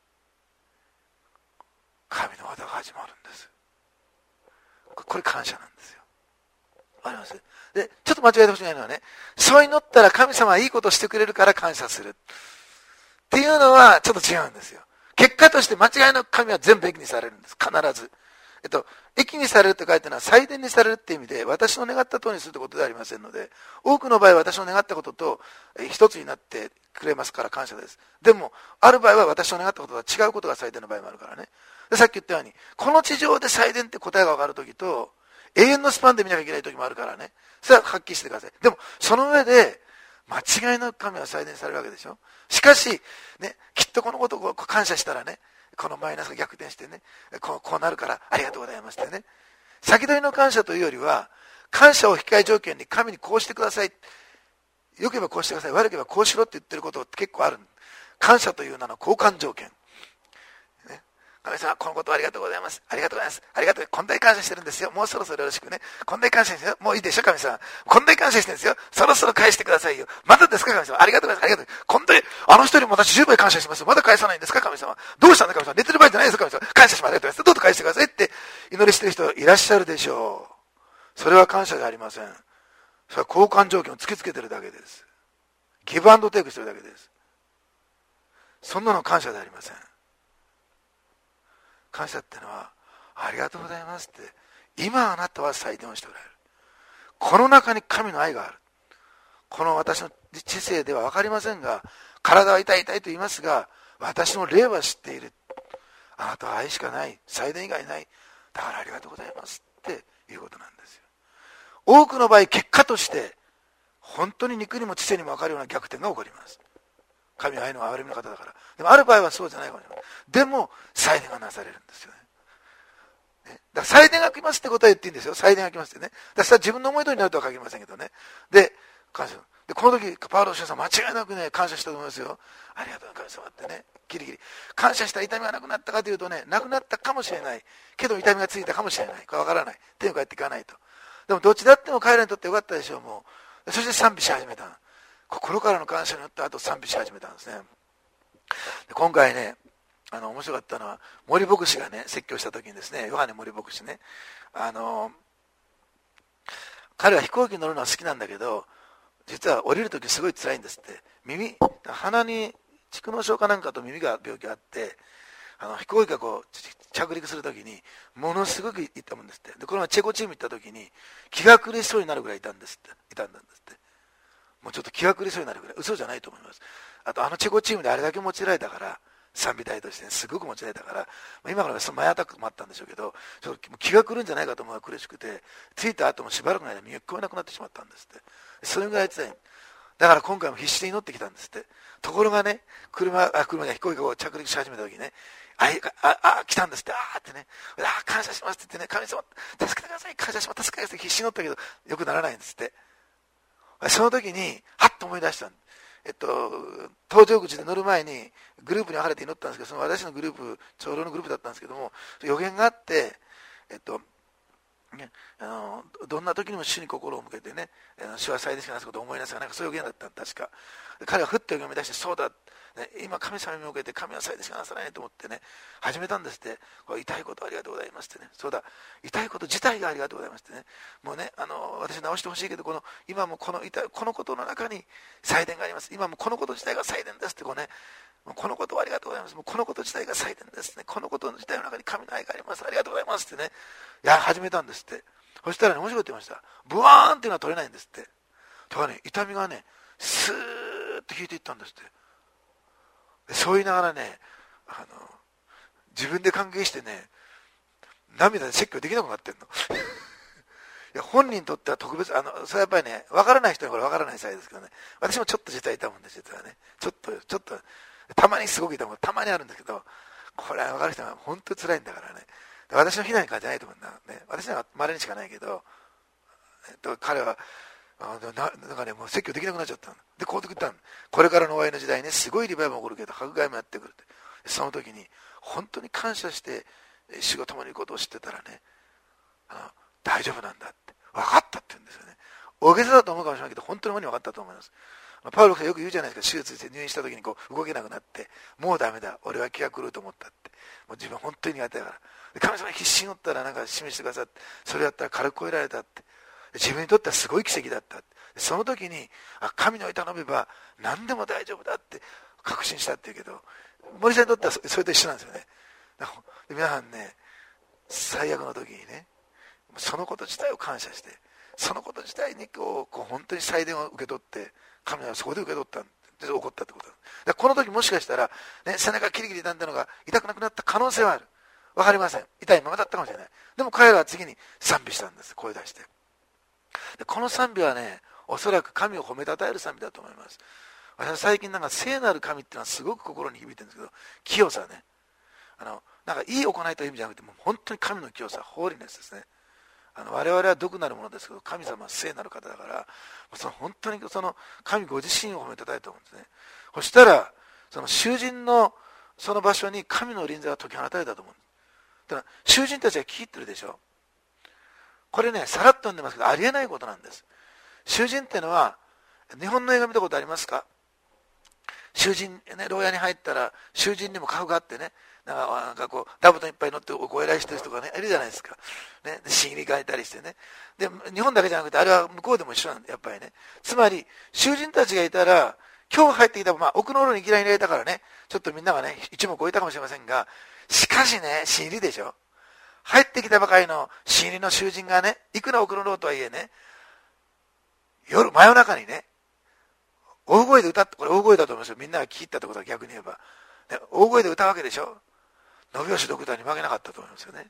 神の技が始まるんです。これ感謝なんですよ。わかります？で、ちょっと間違えてほしくないのはね、そう祈ったら神様はいいことをしてくれるから感謝するっていうのはちょっと違うんですよ。結果として間違いなく神は全部益にされるんです。必ず。益にされるって書いてるのは祭殿にされるって意味で、私の願った通りにするってことではありませんので、多くの場合は私の願ったことと一つになってくれますから感謝です。でもある場合は私の願ったこととは違うことが祭殿の場合もあるからね。でさっき言ったように、この地上で祭殿って答えが分かるときと、永遠のスパンで見なきゃいけない時もあるからね。それははっきりしてください。でもその上で間違いなく神は祭殿されるわけでしょ。しかしね、きっとこのことを感謝したらね、このマイナスが逆転してね、こうなるからありがとうございますってね。先取りの感謝というよりは、感謝を引き換え条件に神にこうしてください、良ければこうしてください、悪ければこうしろって言ってることって結構ある。 感謝という名の交換条件。ね、神様、このことをありがとうございます。ありがとうございます。ありがとう。こんなに感謝してるんですよ。もうそろそろよろしくね。こんなに感謝してるんですよ。もういいでしょ、神様。こんなに感謝してるんですよ。そろそろ返してくださいよ。まだですか、神様。ありがとうございます。ありがとう。こんなに、あの人にも私10倍感謝しますよ。まだ返さないんですか、神様。どうしたんだ、神様。寝てる場合じゃないですか、神様。感謝します。ありがとうございます。どうぞ返してくださいって祈りしてる人いらっしゃるでしょう。それは感謝でありません。それは交換条件を突きつけてるだけです。ギブアンドテイクしてるだけです。そんなの感謝ではありません。感謝ってのは、ありがとうございますって、今あなたは祭典をしておられる。この中に神の愛がある。この私の知性では分かりませんが、体は痛い痛いと言いますが、私の霊は知っている。あなたは愛しかない。祭典以外ない。だからありがとうございますっていうことなんですよ。多くの場合、結果として、本当に肉にも知性にも分かるような逆転が起こります。神は愛の憐れみの方だから。でもある場合はそうじゃないかもしれない。でも祭典がなされるんですよね。だから祭典が来ますってことは言っていいんですよ。祭典が来ますってね。だから自分の思い通りになるとは限りませんけどね。で、感謝。で、この時、パウロの人さん間違いなくね、感謝したと思いますよ。ありがとう神様ってね、ギリギリ。感謝した痛みがなくなったかというとね、なくなったかもしれない。けど痛みがついたかもしれない。これわからない。天に帰っていかないと。でもどっちだっても彼らにとってよかったでしょう、もう。そして賛美し始めた。心からの感謝によってあと賛美し始めたんですね。で今回ね、面白かったのは森牧師がね説教した時にですね、ヨハネ森牧師ね、彼は飛行機に乗るのは好きなんだけど、実は降りる時すごい辛いんですって。鼻に蓄膿症かなんかと耳が病気があって、飛行機がこう着陸する時にものすごく痛むんですって。でこの前チェコチーム行った時に気が狂いそうになるぐらいいたんですって。もうちょっと気が狂いそうになるぐらい、嘘じゃないと思います。あとチェコチームであれだけ用いられたから、賛美隊として、ね、すごく用いられたから、今から前アタックもあったんでしょうけど、ちょっと気が狂うんじゃないかと思うが苦しくて、着いた後もしばらくの間身が聞こえなくなってしまったんですって。それぐらい辛い。だから今回も必死で祈ってきたんですって。ところがね、飛行機が着陸し始めた時にね、来たんですって、ってね、感謝しますって言ってね、神様、助けてください、感謝します、助けてくださいって必死に祈ったけど、よくならないんですって。その時に、はっと思い出した。搭乗口で乗る前にグループに分かれて祈ったんですけど、その私のグループ、長老のグループだったんですけども、予言があって、どんな時にも主に心を向けてね、主は祭司がなすことを思いなさい、なんかそういう予言だった確か。彼はふっと読み出して、そうだ、今神様に向けて神は祭司がなさないと思ってね、始めたんですって。これ痛いことありがとうございますってね、そうだ、痛いこと自体がありがとうございますってね、もうね、私直してほしいけど、今もこのことの中に祭典があります。今もこのこと自体が祭典ですってこうね、このことをありがとうございます。もうこのこと自体が祭典ですね。このこと自体の中に神の愛があります。ありがとうございますってね、始めたんですって。そしたらね、面白いこと言いました。ブワーンっていうのは取れないんですって。とかね、痛みがね、スーッと引いていったんですって。そう言いながらね、自分で関係してね、涙で説教できなくなってんの。いや本人にとっては特別、それはやっぱりね、分からない人にこれ分からない際ですけどね、私もちょっと実は痛むんです、実はね。ちょっと、たまにすごく痛む、たまにあるんですけど、これは分かる人は本当に辛いんだからね。私の非難に感じないと思うんだ、ね。私には稀にしかないけど、彼は、なんかね、もう説教できなくなっちゃったの。で、こう言ったの。これからの終わりの時代ね、すごいリバイバルも起こるけど、迫害もやってくるって。その時に、本当に感謝して、主が共にいることを知ってたらね、大丈夫なんだって。分かったって言うんですよね。大げさだと思うかもしれないけど、本当に分かったと思います。パウロがよく言うじゃないですか、手術して入院した時にこう動けなくなって、もうダメだ、俺は気が狂うと思ったって。もう自分本当に苦手だから。で神様必死に乗ったらなんか示してくださって、それだったら軽く超えられたって。自分にとってはすごい奇跡だったって。その時に、神の痛めば何でも大丈夫だって確信したって言うけど、森さんにとってはそれと一緒なんですよね。で皆さんね、最悪の時にね、そのこと自体を感謝して、そのこと自体にこう本当に祭典を受け取って、神はそこで受け取ったんで起こったってことだ。からこの時もしかしたら、ね、背中キリキリ痛んだのが痛くなくなった可能性はある。わかりません。痛いままだったかもしれない。でも彼らは次に賛美したんです。声出して。でこの賛美はね、おそらく神を褒めたたえる賛美だと思います。私は最近なんか聖なる神っていうのはすごく心に響いてるんですけど、清さね。なんかいい行いという意味じゃなくて、もう本当に神の清さ、ホーリネスですね。我々は毒なるものですけど、神様は聖なる方だから、本当にその神ご自身を褒めたたえると思うんですね。そしたら、 その囚人のその場所に神の臨在が解き放たれたと思うんです。だから囚人たちは聞き入ってるでしょ。これね、さらっと読んでますけど、ありえないことなんです。囚人っていうのは、日本の映画見たことありますか？囚人、ね、牢屋に入ったら、囚人にも顔があってね、なんかこう、座布団いっぱい乗ってご偉いしてる人がね、いるじゃないですか。ね、死に書いたりしてね。で、日本だけじゃなくて、あれは向こうでも一緒なんだ、やっぱりね。つまり、囚人たちがいたら、今日入ってきた、まあ、奥の方に嫌いに入れたからね、ちょっとみんながね、一目置いたかもしれませんが、しかしね、新入りでしょ。入ってきたばかりの新入りの囚人がね、いくら奥の牢とはいえね、真夜中にね、大声で歌って、これ大声だと思いますよ。みんなが聞き入ったってことは逆に言えば。ね、大声で歌うわけでしょ。信義ドクターに負けなかったと思いますよね。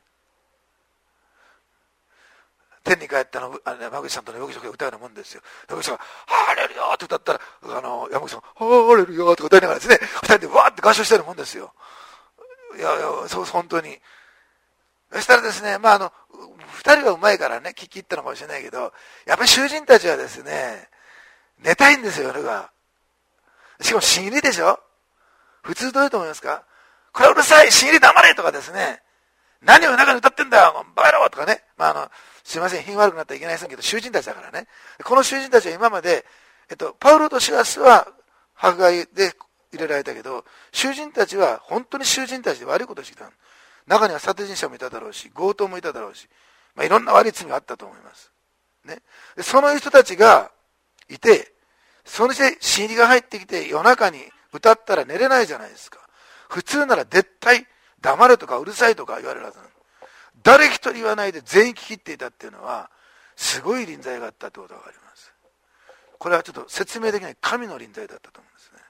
天に帰ったの、山口さんと信義が歌うようなもんですよ。信義さんが、ハレルヤーって歌ったら、山口さんが、ハレルヤーって歌いながらですね、二人でわーって合唱してるもんですよ。いや、そう、本当に。そしたらですね、まあ二人はうまいからね、聞き入ったのかもしれないけど、やっぱり囚人たちはですね、寝たいんですよ、夜が。しかも新入りでしょ。普通どういうと思いますか？これうるさい、新入り黙れとかですね、何を夜中に歌ってんだよ、バカ野郎とかね、すいません、品悪くなったらいけないですけど、囚人たちだからね。この囚人たちは今まで、パウロとシラスは迫害で入れられたけど、囚人たちは本当に囚人たちで悪いことをしてきた。中には殺人者もいただろうし、強盗もいただろうし、いろんな悪い罪があったと思います。ね。でその人たちがいて、その新入りが入ってきて夜中に歌ったら寝れないじゃないですか。普通なら絶対黙れとかうるさいとか言われるはずなの。誰一人言わないで全員聞き入っていたっていうのは、すごい臨在があったってことがあります。これはちょっと説明できない神の臨在だったと思うんですね。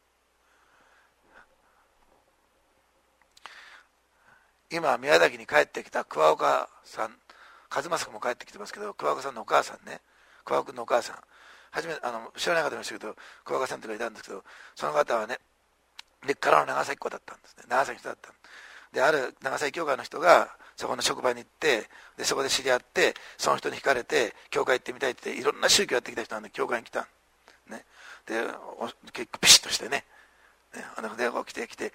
今宮崎に帰ってきた桑岡さん、和正君も帰ってきてますけど、桑岡さんのお母さんね、桑岡君のお母さん、初め知らない方もいましたけど、桑岡さんというのがいたんですけど、その方はね、根っからの長崎子だったんですね。長崎人だったで、ある長崎教会の人がそこの職場に行って、でそこで知り合って、その人に惹かれて教会行ってみたいって言って、いろんな宗教やってきた人なんで教会に来た、ね、で結構ピシッとしてね、で来てで、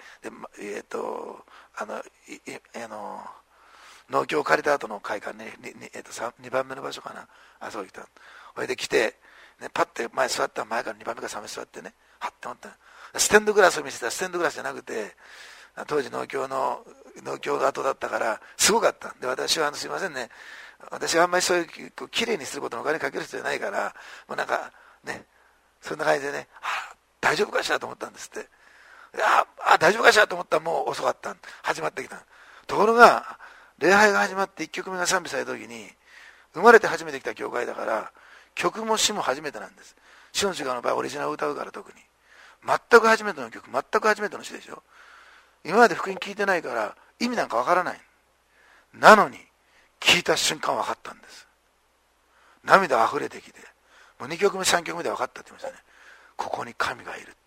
農協を借りた後の会館ね、2番目の場所かな、あそこに来た。それで来て、ね、パッて前座った前から2番目から3番目座ってね、はって思った。ステンドグラスを見せたらステンドグラスじゃなくて、当時農協の後だったからすごかったんで、私はすいませんね、私はあんまりそういうきれいにすることにお金かける人じゃないから、もうなんかね、そんな感じでね、大丈夫かしらと思ったんですって。大丈夫かしらと思ったらもう遅かった。始まってきた。ところが礼拝が始まって1曲目が賛美された時に、生まれて初めて来た教会だから曲も詩も初めてなんです。詩の時間の場合オリジナルを歌うから、特に全く初めての曲、全く初めての詩でしょ。今まで福音聞いてないから意味なんかわからない。なのに聞いた瞬間分かったんです。涙あふれてきて、もう2曲目3曲目で分かったって言いましたね。ここに神がいるって、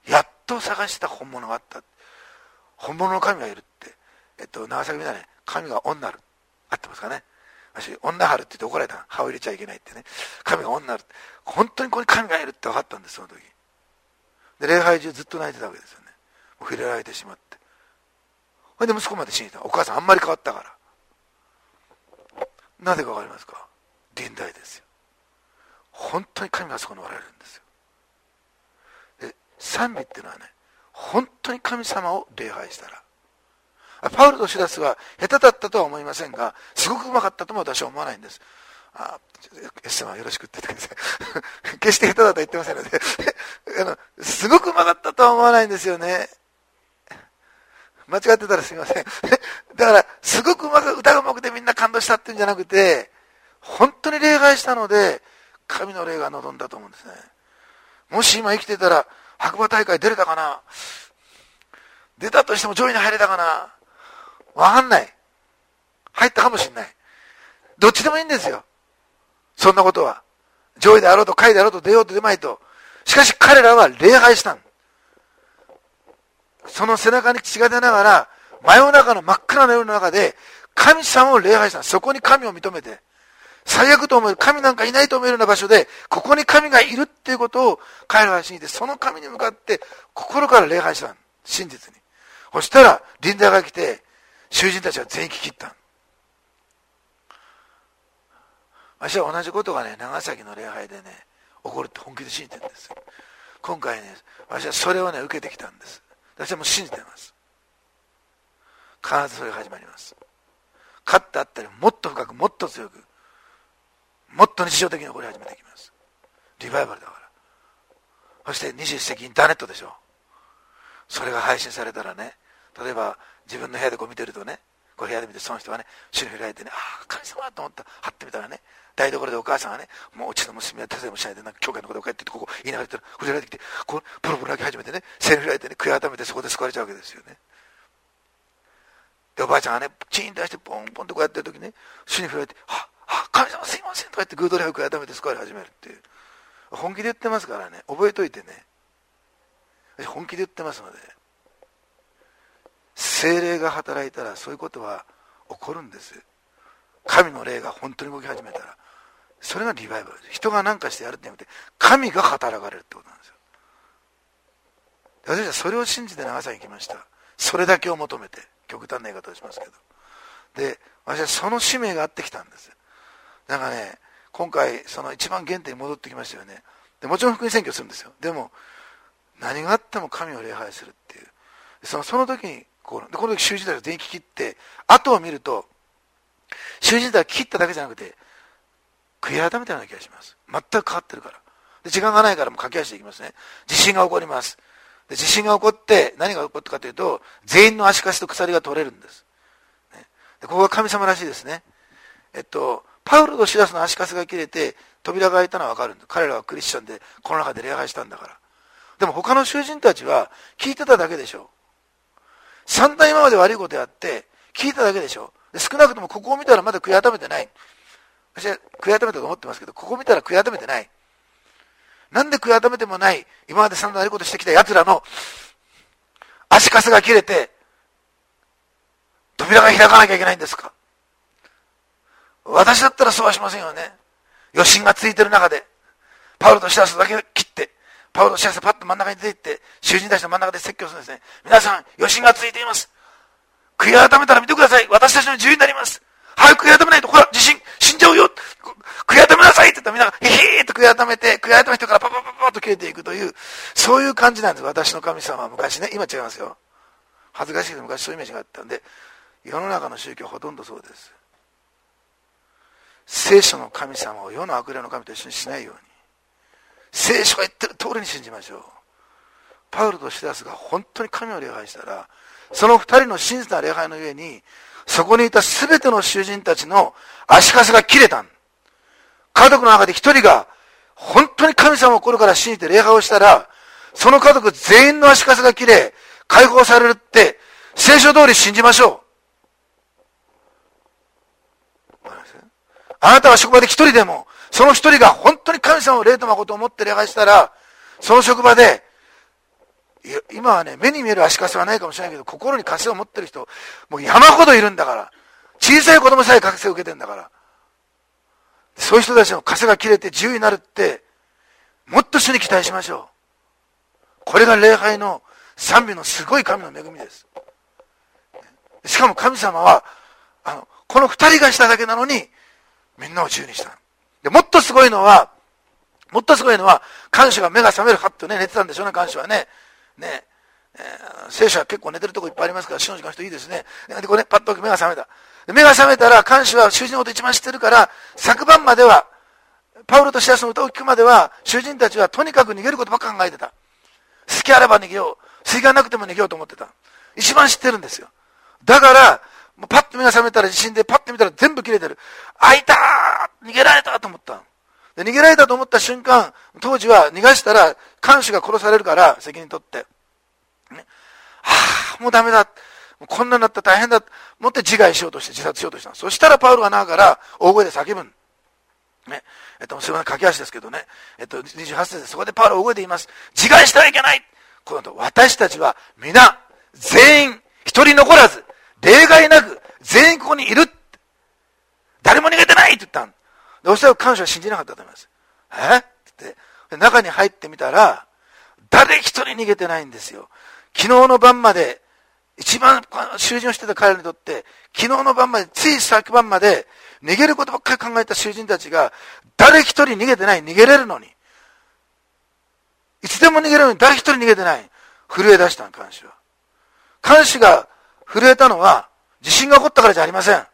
やっと探した本物があった、本物の神がいるって。長崎みたいに神が女る、合ってますかね。私女はるって言って怒られた。歯を入れちゃいけないってね。神が女る、本当にここに神がいるって分かったんです。その時で礼拝中ずっと泣いてたわけですよね。もう触れられてしまって、それで息子まで死にた。お母さんあんまり変わったから。なぜか分かりますか？臨在ですよ。本当に神がそこにおられるんですよ。で賛美っていうのはね、本当に神様を礼拝したら、パウロとシラスは下手だったとは思いませんが、すごくうまかったとも私は思わないんです。エス様よろしくって言ってください。決して下手だとは言ってませんのですごくうまかったとは思わないんですよね。間違ってたらすみません。だからすごくうまく歌がうまくてみんな感動したっていうんじゃなくて、本当に礼拝したので神の霊が望んだと思うんですね。もし今生きてたら白馬大会出れたかな、出たとしても上位に入れたかな、わかんない。入ったかもしれない。どっちでもいいんですよ、そんなことは。上位であろうと下位であろうと出ようと出まいと、しかし彼らは礼拝したん。その背中に血が出ながら真夜中の真っ暗な夜の中で神様を礼拝したん。そこに神を認めて、 最悪と思える、神なんかいないと思えるような場所で、ここに神がいるっていうことを彼らは信じて、その神に向かって心から礼拝したん。真実に。そしたら、リンダが来て、囚人たちは全員聞き入った。私は同じことがね、長崎の礼拝でね、起こるって本気で信じてるんです。今回ね、私はそれをね、受けてきたんです。私はもう信じています。必ずそれが始まります。勝ってあったり、もっと深く、もっと強く、もっと日常的に起こり始めていきます。リバイバルだから。そして21世紀インターネットでしょ。それが配信されたらね、例えば自分の部屋でこう見てるとね、こう部屋で見てその人がね、主に開いてね、ああ、神様と思った、はってみたらね、台所でお母さんがね、もううちの娘は手伝いもしないで、なんか教会のことを帰ってって、ここ言いながら言ったら、振り返ってきて、こう、プロプロ泣き始めてね、聖に開いてね、悔い改めてそこで救われちゃうわけですよね。で、おばあちゃんがね、チーンと出してポンポンとこうやってる時ね、主に振られて、神様すいませんとか言ってグードレを悔い改めて救われ始めるっていう。本気で言ってますからね、覚えといてね。本気で言ってますので、聖霊が働いたらそういうことは起こるんです。神の霊が本当に動き始めたら、それがリバイバルです。人が何かしてやるってじゃなくて、神が働かれるってことなんですよ。私はそれを信じて長崎に来ました。それだけを求めて、極端な言い方をしますけど。で、私はその使命があってきたんです。なんかね、今回その一番原点に戻ってきましたよね。でもちろん福音宣教するんですよ。でも何があっても神を礼拝するっていう、その時にこの時囚人たちが全員聞き入って、後を見ると囚人たちが聞き入っただけじゃなくて悔い改めたような気がします。全く変わってるから。で、時間がないからもう駆け足でいきますね。地震が起こります。で、地震が起こって何が起こったかというと、全員の足かせと鎖が取れるんです。ね、で、ここが神様らしいですね。パウロとシラスの足かせが切れて扉が開いたのは分かるんです。彼らはクリスチャンでこの中で礼拝したんだから。でも他の囚人たちは聞いてただけでしょ。散々今まで悪いことやって聞いただけでしょ。で、少なくともここを見たらまだ悔い改めてない。私は悔い改めたと思ってますけど、ここを見たら悔い改めてない。なんで悔い改めてもない今まで散々悪いことしてきた奴らの足かせが切れて扉が開かなきゃいけないんですか。私だったらそうはしませんよね。余震がついてる中でパウロとシラスだけ切って、パウロとシラスパッと真ん中に出て行って囚人たちの真ん中で説教するんですね。皆さん、余震がついています。悔い改めたら見てください。私たちの自由になります。早く悔い改めないと、ほら地震死んじゃうよ。悔い改めなさいって言ったらみんながヒヒーッと悔い改めて、悔い改めた人からパパパパッと切れていくという、そういう感じなんです。私の神様は昔ね、今違いますよ。恥ずかしいけど昔そういうイメージがあったんで、世の中の宗教ほとんどそうです。聖書の神様を世の悪霊の神と一緒にしないように、聖書が言ってる通りに信じましょう。パウロとシラスが本当に神を礼拝したら、その二人の真実な礼拝の上に、そこにいた全ての囚人たちの足かせが切れた。家族の中で一人が本当に神様を心から信じて礼拝をしたら、その家族全員の足かせが切れ、解放されるって聖書通り信じましょう。あなたは職場で一人でも、その一人が本当に神様を霊と誠を持って礼拝したら、その職場で、今はね、目に見える足かせはないかもしれないけど、心にかせを持ってる人、もう山ほどいるんだから。小さい子供さえかせを受けてるんだから。そういう人たちのかせが切れて自由になるって、もっと主に期待しましょう。これが礼拝の賛美のすごい神の恵みです。しかも神様は、この二人がしただけなのに、みんなを自由にした。で、もっとすごいのは、看守が目が覚めるはっとね、寝てたんでしょうね、看守はね。聖書は結構寝てるとこいっぱいありますから、死の時間の人いいですね。で、これね、パッと目が覚めた。で、目が覚めたら、看守は囚人のこと一番知ってるから、昨晩までは、パウロとシラスの歌を聞くまでは、囚人たちはとにかく逃げることばっか考えてた。隙あれば逃げよう。隙がなくても逃げようと思ってた。一番知ってるんですよ。だから、もうパッと目が覚めたら地震でパッと見たら全部切れてる。あ、いたー、逃げられたと思った。で、逃げられたと思った瞬間、当時は逃がしたら看守が殺されるから責任取って、ね、もうダメだ、もうこんなになったら大変だと思って自害しようとして自殺しようとした。そしたらパウロが中から大声で叫ぶ。ね、それは駆け足ですけどね、28節でそこでパウロ大声で言います。自害してはいけない。この後、私たちは皆全員一人残らず例外なく全員ここにいる。誰も逃げてないって言ったん。 おそらく彼女は信じなかったと思います。って言って中に入ってみたら誰一人逃げてないんですよ。昨日の晩まで一番囚人をしてた彼らにとって昨日の晩までつい昨晩まで逃げることばっかり考えた囚人たちが誰一人逃げてない。逃げれるのにいつでも逃げれるのに誰一人逃げてない。震え出したの。看守は。看守が震えたのは地震が起こったからじゃありません。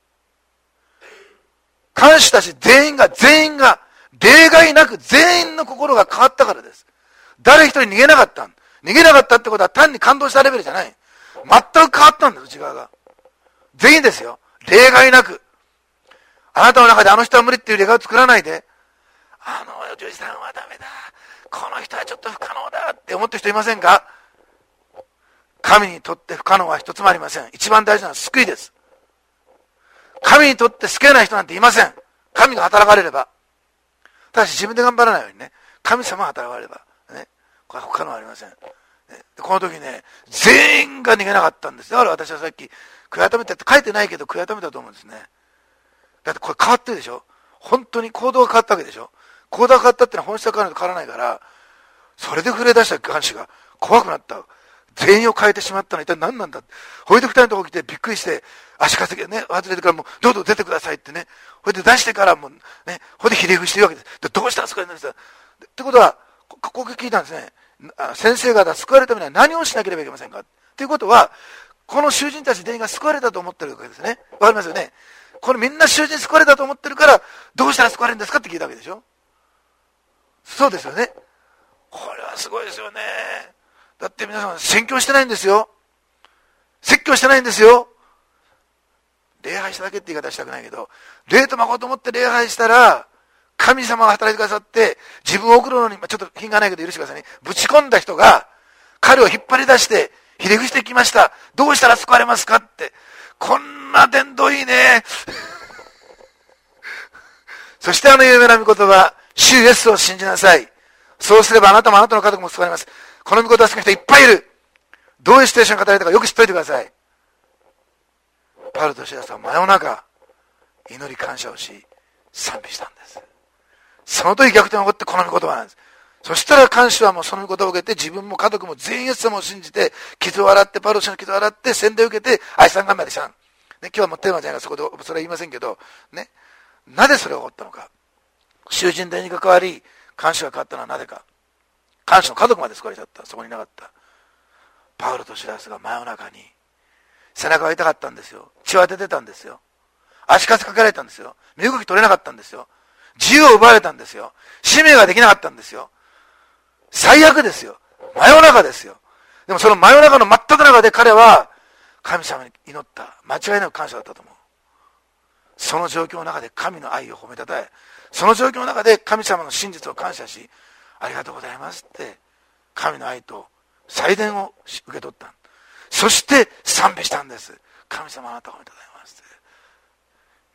看守たち全員が例外なく全員の心が変わったからです。誰一人逃げなかった。逃げなかったってことは単に感動したレベルじゃない。全く変わったんです、内側が。全員ですよ。例外なく。あなたの中であの人は無理っていう例外を作らないで、あのおじさんはダメだ。この人はちょっと不可能だって思ってる人いませんか？神にとって不可能は一つもありません。一番大事なのは救いです。神にとって救えない人なんていません。神が働かれれば。ただし自分で頑張らないようにね、神様が働かれれば、ね、これは不可能はありません。この時ね、全員が逃げなかったんです。だから私はさっき、悔い改めたって書いてないけど悔い改めたと思うんですね。だってこれ変わってるでしょ。本当に行動が変わったわけでしょ。行動が変わったってのは本質が変わらないと変わらないから、それで震え出した看守が怖くなった。全員を変えてしまったのは一体何なんだ。ほいで二人のとこ来てびっくりして、足かせね、外れてからもう、どうぞ出てくださいってね。ほいで出してからもうね、ほいでひれ伏してるわけです。でどうしたんですかってことは、ここ聞いたんですね。先生方救われるためには何をしなければいけませんかということは、この囚人たち全員が救われたと思ってるわけですね。わかりますよね。これみんな囚人救われたと思ってるから、どうしたら救われるんですかって聞いたわけでしょ。そうですよね。これはすごいですよね。だって皆さん宣教してないんですよ。説教してないんですよ。礼拝しただけって言い方したくないけど、礼と誠を持って礼拝したら、神様が働いてくださって、自分を送るのに、ちょっと品がないけど許してくださいね。ぶち込んだ人が、彼を引っ張り出して、ひれ伏してきました。どうしたら救われますかって。こんな伝道いいね。そして有名な御言葉、主イエスを信じなさい。そうすればあなたもあなたの家族も救われます。この御言葉を好きな人いっぱいいる。どういうシチュエーションが語られたかよく知っておいてください。パウロとシラスは真夜中、祈り感謝をし、賛美したんです。その時逆転が起こってこの御言葉なんです。そしたら看守はもうその御言葉を受けて、自分も家族も全員イエス様を信じて、傷を洗って、パウロ氏の傷を洗って、洗礼を受けて、愛さん頑張りしたん。ね、今日はもうテーマじゃないからそこでそれは言いませんけど、ね、なぜそれが起こったのか。囚人伝に関わり、看守が変わったのはなぜか。看守の家族まで救われちゃった。そこにいなかった。パウロとシラスが真夜中に、背中が痛かったんですよ。血は出てたんですよ。足かせかけられたんですよ。身動き取れなかったんですよ。自由を奪われたんですよ。使命ができなかったんですよ。最悪ですよ。真夜中ですよ。でもその真夜中の真っ只中で彼は神様に祈った。間違いなく感謝だったと思う。その状況の中で神の愛を褒めたたえ、その状況の中で神様の真実を感謝し、ありがとうございますって神の愛と祭典を受け取った。そして賛美したんです。神様あなたを褒めたたえますって。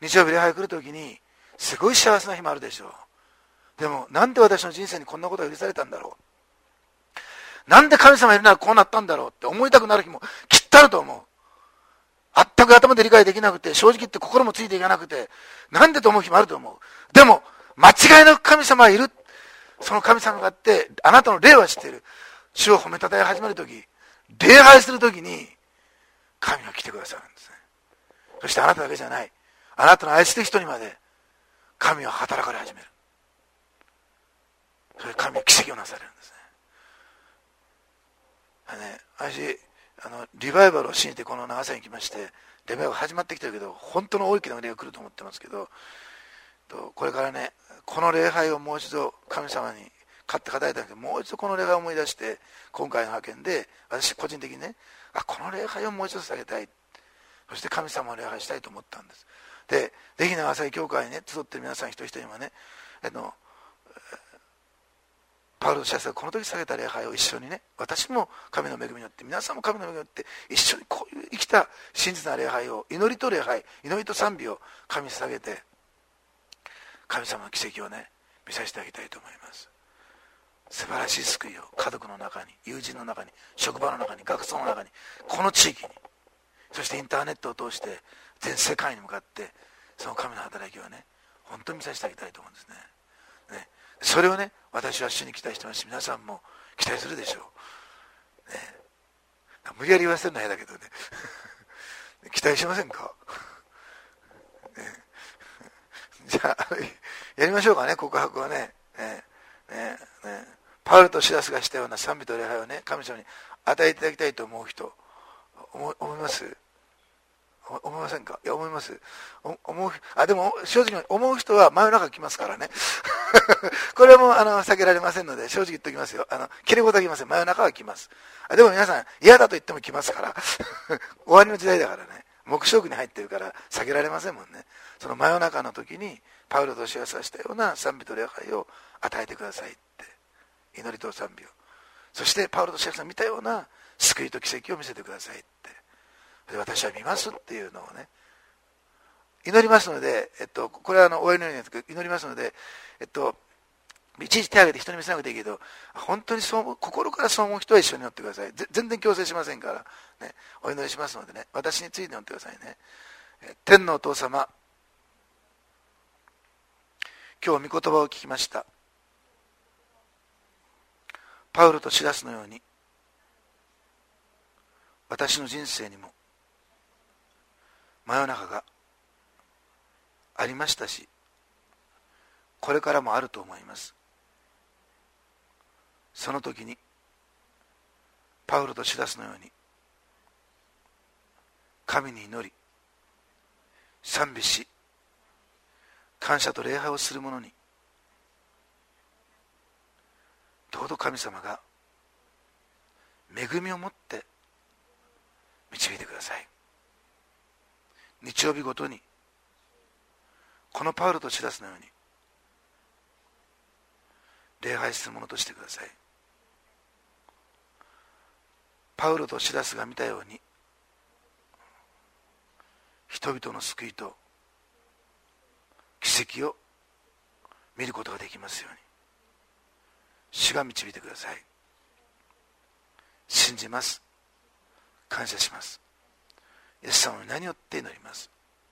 日曜日礼拝来るときにすごい幸せな日もあるでしょう。でもなんで私の人生にこんなことが許されたんだろう、なんで神様いるならこうなったんだろうって思いたくなる日もきっとあると思う。全く頭で理解できなくて、正直言って心もついていかなくて、なんでと思う日もあると思う。でも間違いなく神様はいる。その神様があって、あなたの霊は知っている。主を褒めたたえ始めるとき、礼拝するときに神が来てくださるんですね。そしてあなただけじゃない、あなたの愛する人にまで神は働かれ始める。それで神は奇跡をなされるんですね。私リバイバルを信じてこの長崎に来まして、リバイバル始まってきてるけど、本当の大きな礼が来ると思ってますけど、これからね、この礼拝をもう一度神様に買って語りたいけど、もう一度この礼拝を思い出して、今回の派遣で私個人的にね、この礼拝をもう一度捧げたい、そして神様を礼拝したいと思ったんです。で、ぜひ長崎教会にね集ってる皆さん一人一人にはね、パウロとシラスがこの時捧げた礼拝を一緒にね、私も神の恵みによって、皆さんも神の恵みによって一緒にこういう生きた真実な礼拝を、祈りと礼拝、祈りと賛美を神に捧げて、神様の奇跡をね見させてあげたいと思います。素晴らしい救いを家族の中に、友人の中に、職場の中に、学校の中に、この地域に、そしてインターネットを通して全世界に向かってその神の働きをね本当に見させてあげたいと思うんですね。それをね、私は主に期待してますし、皆さんも期待するでしょう。無理やり言わせるのは嫌だけどね。期待しませんか？じゃあ、やりましょうかね、告白はね。パウルとシラスがしたような賛美と礼拝をね、神様に与えていただきたいと思う人、思います？思いませんか？いや、思います。でも正直に思う人は真夜中来ますからね。これはもう避けられませんので、正直言っておきますよ。切れ事は来ません。真夜中は来ます。でも皆さん、嫌だと言っても来ますから。終わりの時代だからね。黙示録に入ってるから避けられませんもんね。その真夜中の時に、パウロとシラスがしたような賛美と礼拝を与えてくださいって。祈りと賛美を。そして、パウロとシラスが見たような救いと奇跡を見せてくださいって。で、私は見ますっていうのをね、祈りますので、これはお祈りのように祈りますので、いちいち手を挙げて人に見せなくていいけど、本当にそう心からそう思う人は一緒に祈ってください。全然強制しませんから、ね、お祈りしますのでね、私について祈ってくださいね。天のお父様、今日御言葉を聞きました。パウロとシラスのように、私の人生にも真夜中がありましたし、これからもあると思います。その時にパウロとシラスのように神に祈り賛美し感謝と礼拝をする者にどうぞ神様が恵みを持って導いてください。日曜日ごとにこのパウロとシラスのように礼拝する者としてください。パウロとシラスが見たように人々の救いと奇跡を見ることができますように主が導いてください。信じます。感謝します。イエス様の名によって祈ります。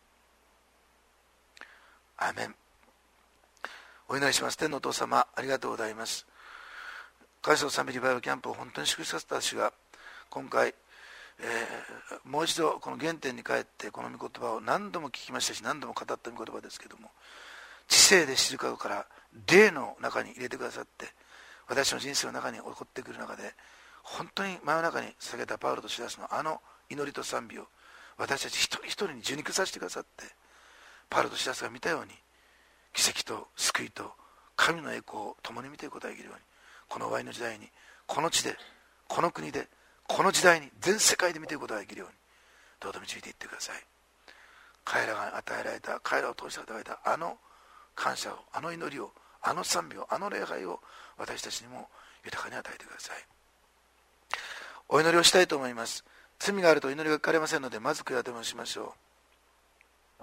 アーメン。お祈りします。天のお父様、ありがとうございます。海藻賛美リバイバルキャンプを本当に祝福させた主が今回、もう一度この原点に帰ってこの御言葉を何度も聞きましたし、何度も語った御言葉ですけども、知性で知るかから霊の中に入れてくださって、私の人生の中に起こってくる中で本当に真夜中に捧げたパウロとシラスの祈りと賛美を私たち一人一人に受肉させてくださって、パウロとシラスが見たように奇跡と救いと神の栄光を共に見ていくことができるように、この終わりの時代にこの地でこの国でこの時代に全世界で見ていくことができるようにどうぞ導いていってください。彼らが与えられた、彼らを通して与えた感謝を、祈りを、賛美を、礼拝を私たちにも豊かに与えてください。お祈りをしたいと思います。罪があると祈りが聞かれませんので、まず悔い改めをしましょう。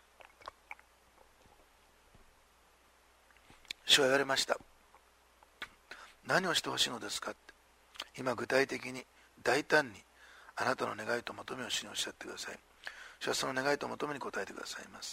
主は言われました。何をしてほしいのですかって。今具体的に大胆にあなたの願いと求めを主におっしゃってください。主はその願いと求めに応えてくださいます。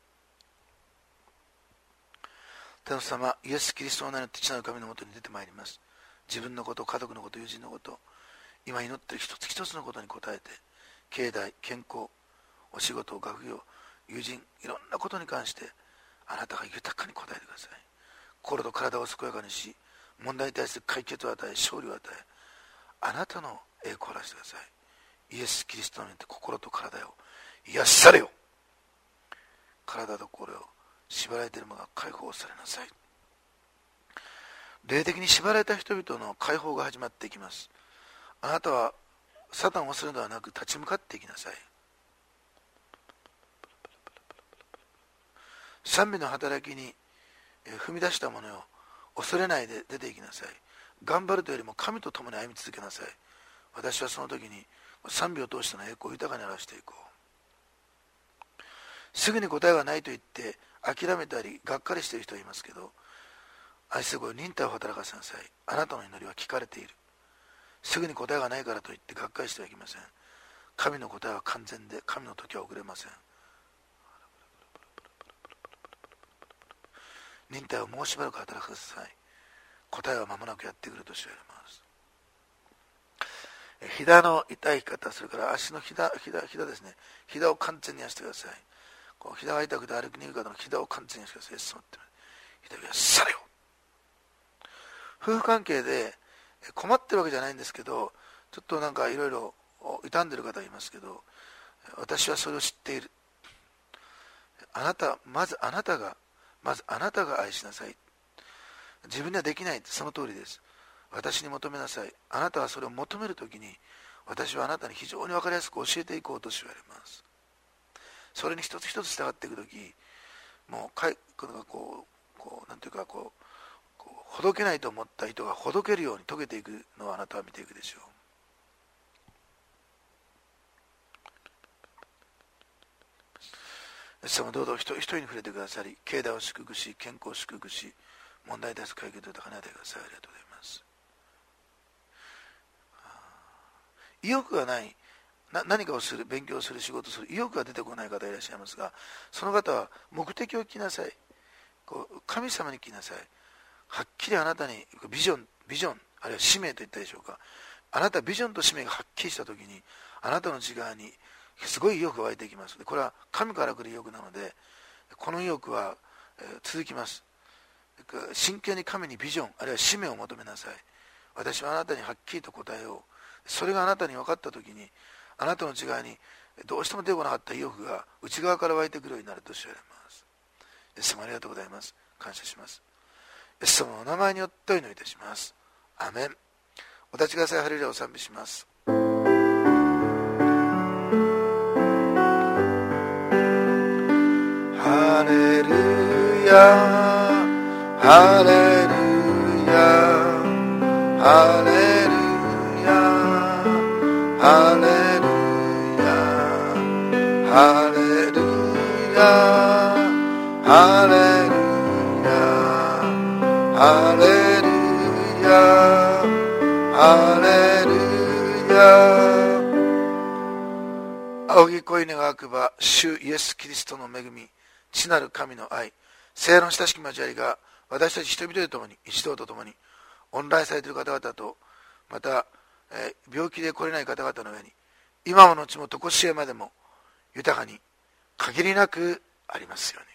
天の様、イエス・キリストの名によって父なる神のもとに出てまいります。自分のこと、家族のこと、友人のこと、今祈っている一つ一つのことに応えて、経済、健康、お仕事、学業、友人、いろんなことに関してあなたが豊かに応えてください。心と体を健やかにし、問題に対する解決を与え、勝利を与え、あなたの栄光を出してください。イエス・キリストによって心と体を癒されよ。体と心を縛られているものが解放されなさい。霊的に縛られた人々の解放が始まっていきます。あなたはサタンを恐れるのではなく立ち向かっていきなさい。賛美の働きに踏み出したものを恐れないで出ていきなさい。頑張るというよりも神と共に歩み続けなさい。私はその時に賛美を通しての栄光を豊かに表していこう。すぐに答えがないと言って諦めたりがっかりしている人はいますけど、愛する子、忍耐を働かせなさい。あなたの祈りは聞かれている。すぐに答えがないからといってがっかりしてはいけません。神の答えは完全で、神の時は遅れません。 忍耐をもうしばらく働かください。答えは間もなくやってくると知られます。膝の痛い方、それから足の膝ですね。膝を完全に癒してください。こう膝が痛くて歩きにくい方の膝を完全に癒してください。膝を癒されよ。夫婦関係で困ってるわけじゃないんですけど、ちょっとなんかいろいろ傷んでる方いますけど、私はそれを知っている。まずあなたが愛しなさい。自分にはできない。その通りです。私に求めなさい。あなたはそれを求めるときに、私はあなたに非常に分かりやすく教えていこうと言われます。それに一つ一つ従っていくとき、もうなんていうかほどけないと思った糸がほどけるように溶けていくのをあなたは見ていくでしょう。イエス様どうぞ一人に触れてくださり、経済を祝福し、健康を祝福し、問題に対する解決を高めてください。ありがとうございます。意欲がない、何かをする、勉強する、仕事する意欲が出てこない方いらっしゃいますが、その方は目的を聞きなさい。神様に聞きなさい。はっきりあなたにビジョン、あるいは使命と言ったでしょうか。あなたビジョンと使命がはっきりしたときに、あなたの内側にすごい意欲が湧いてきます。これは神から来る意欲なので、この意欲は続きます。真剣に神にビジョン、あるいは使命を求めなさい。私はあなたにはっきりと答えよう。それがあなたに分かったときに、あなたの内側にどうしても出てこなかった意欲が内側から湧いてくるようになると知られます。イエス様ありがとうございます。感謝します。イエス様のお名前によってお祈りいたします。アーメン。お立ちください。ハレルヤを賛美します。ハレルヤ、ハレルヤ、ハレルヤ、ハレルヤ、ハレルヤ、ハレルヤ、ハレルヤ、ハレルヤ。仰ぎ恋願わくば、主イエス・キリストの恵み、父なる神の愛、聖霊の親しき交わりが私たち人々と共に、一同と共に、オンラインされている方々と、また、病気で来れない方々の上に、今も後も常しえまでも豊かに限りなくありますように。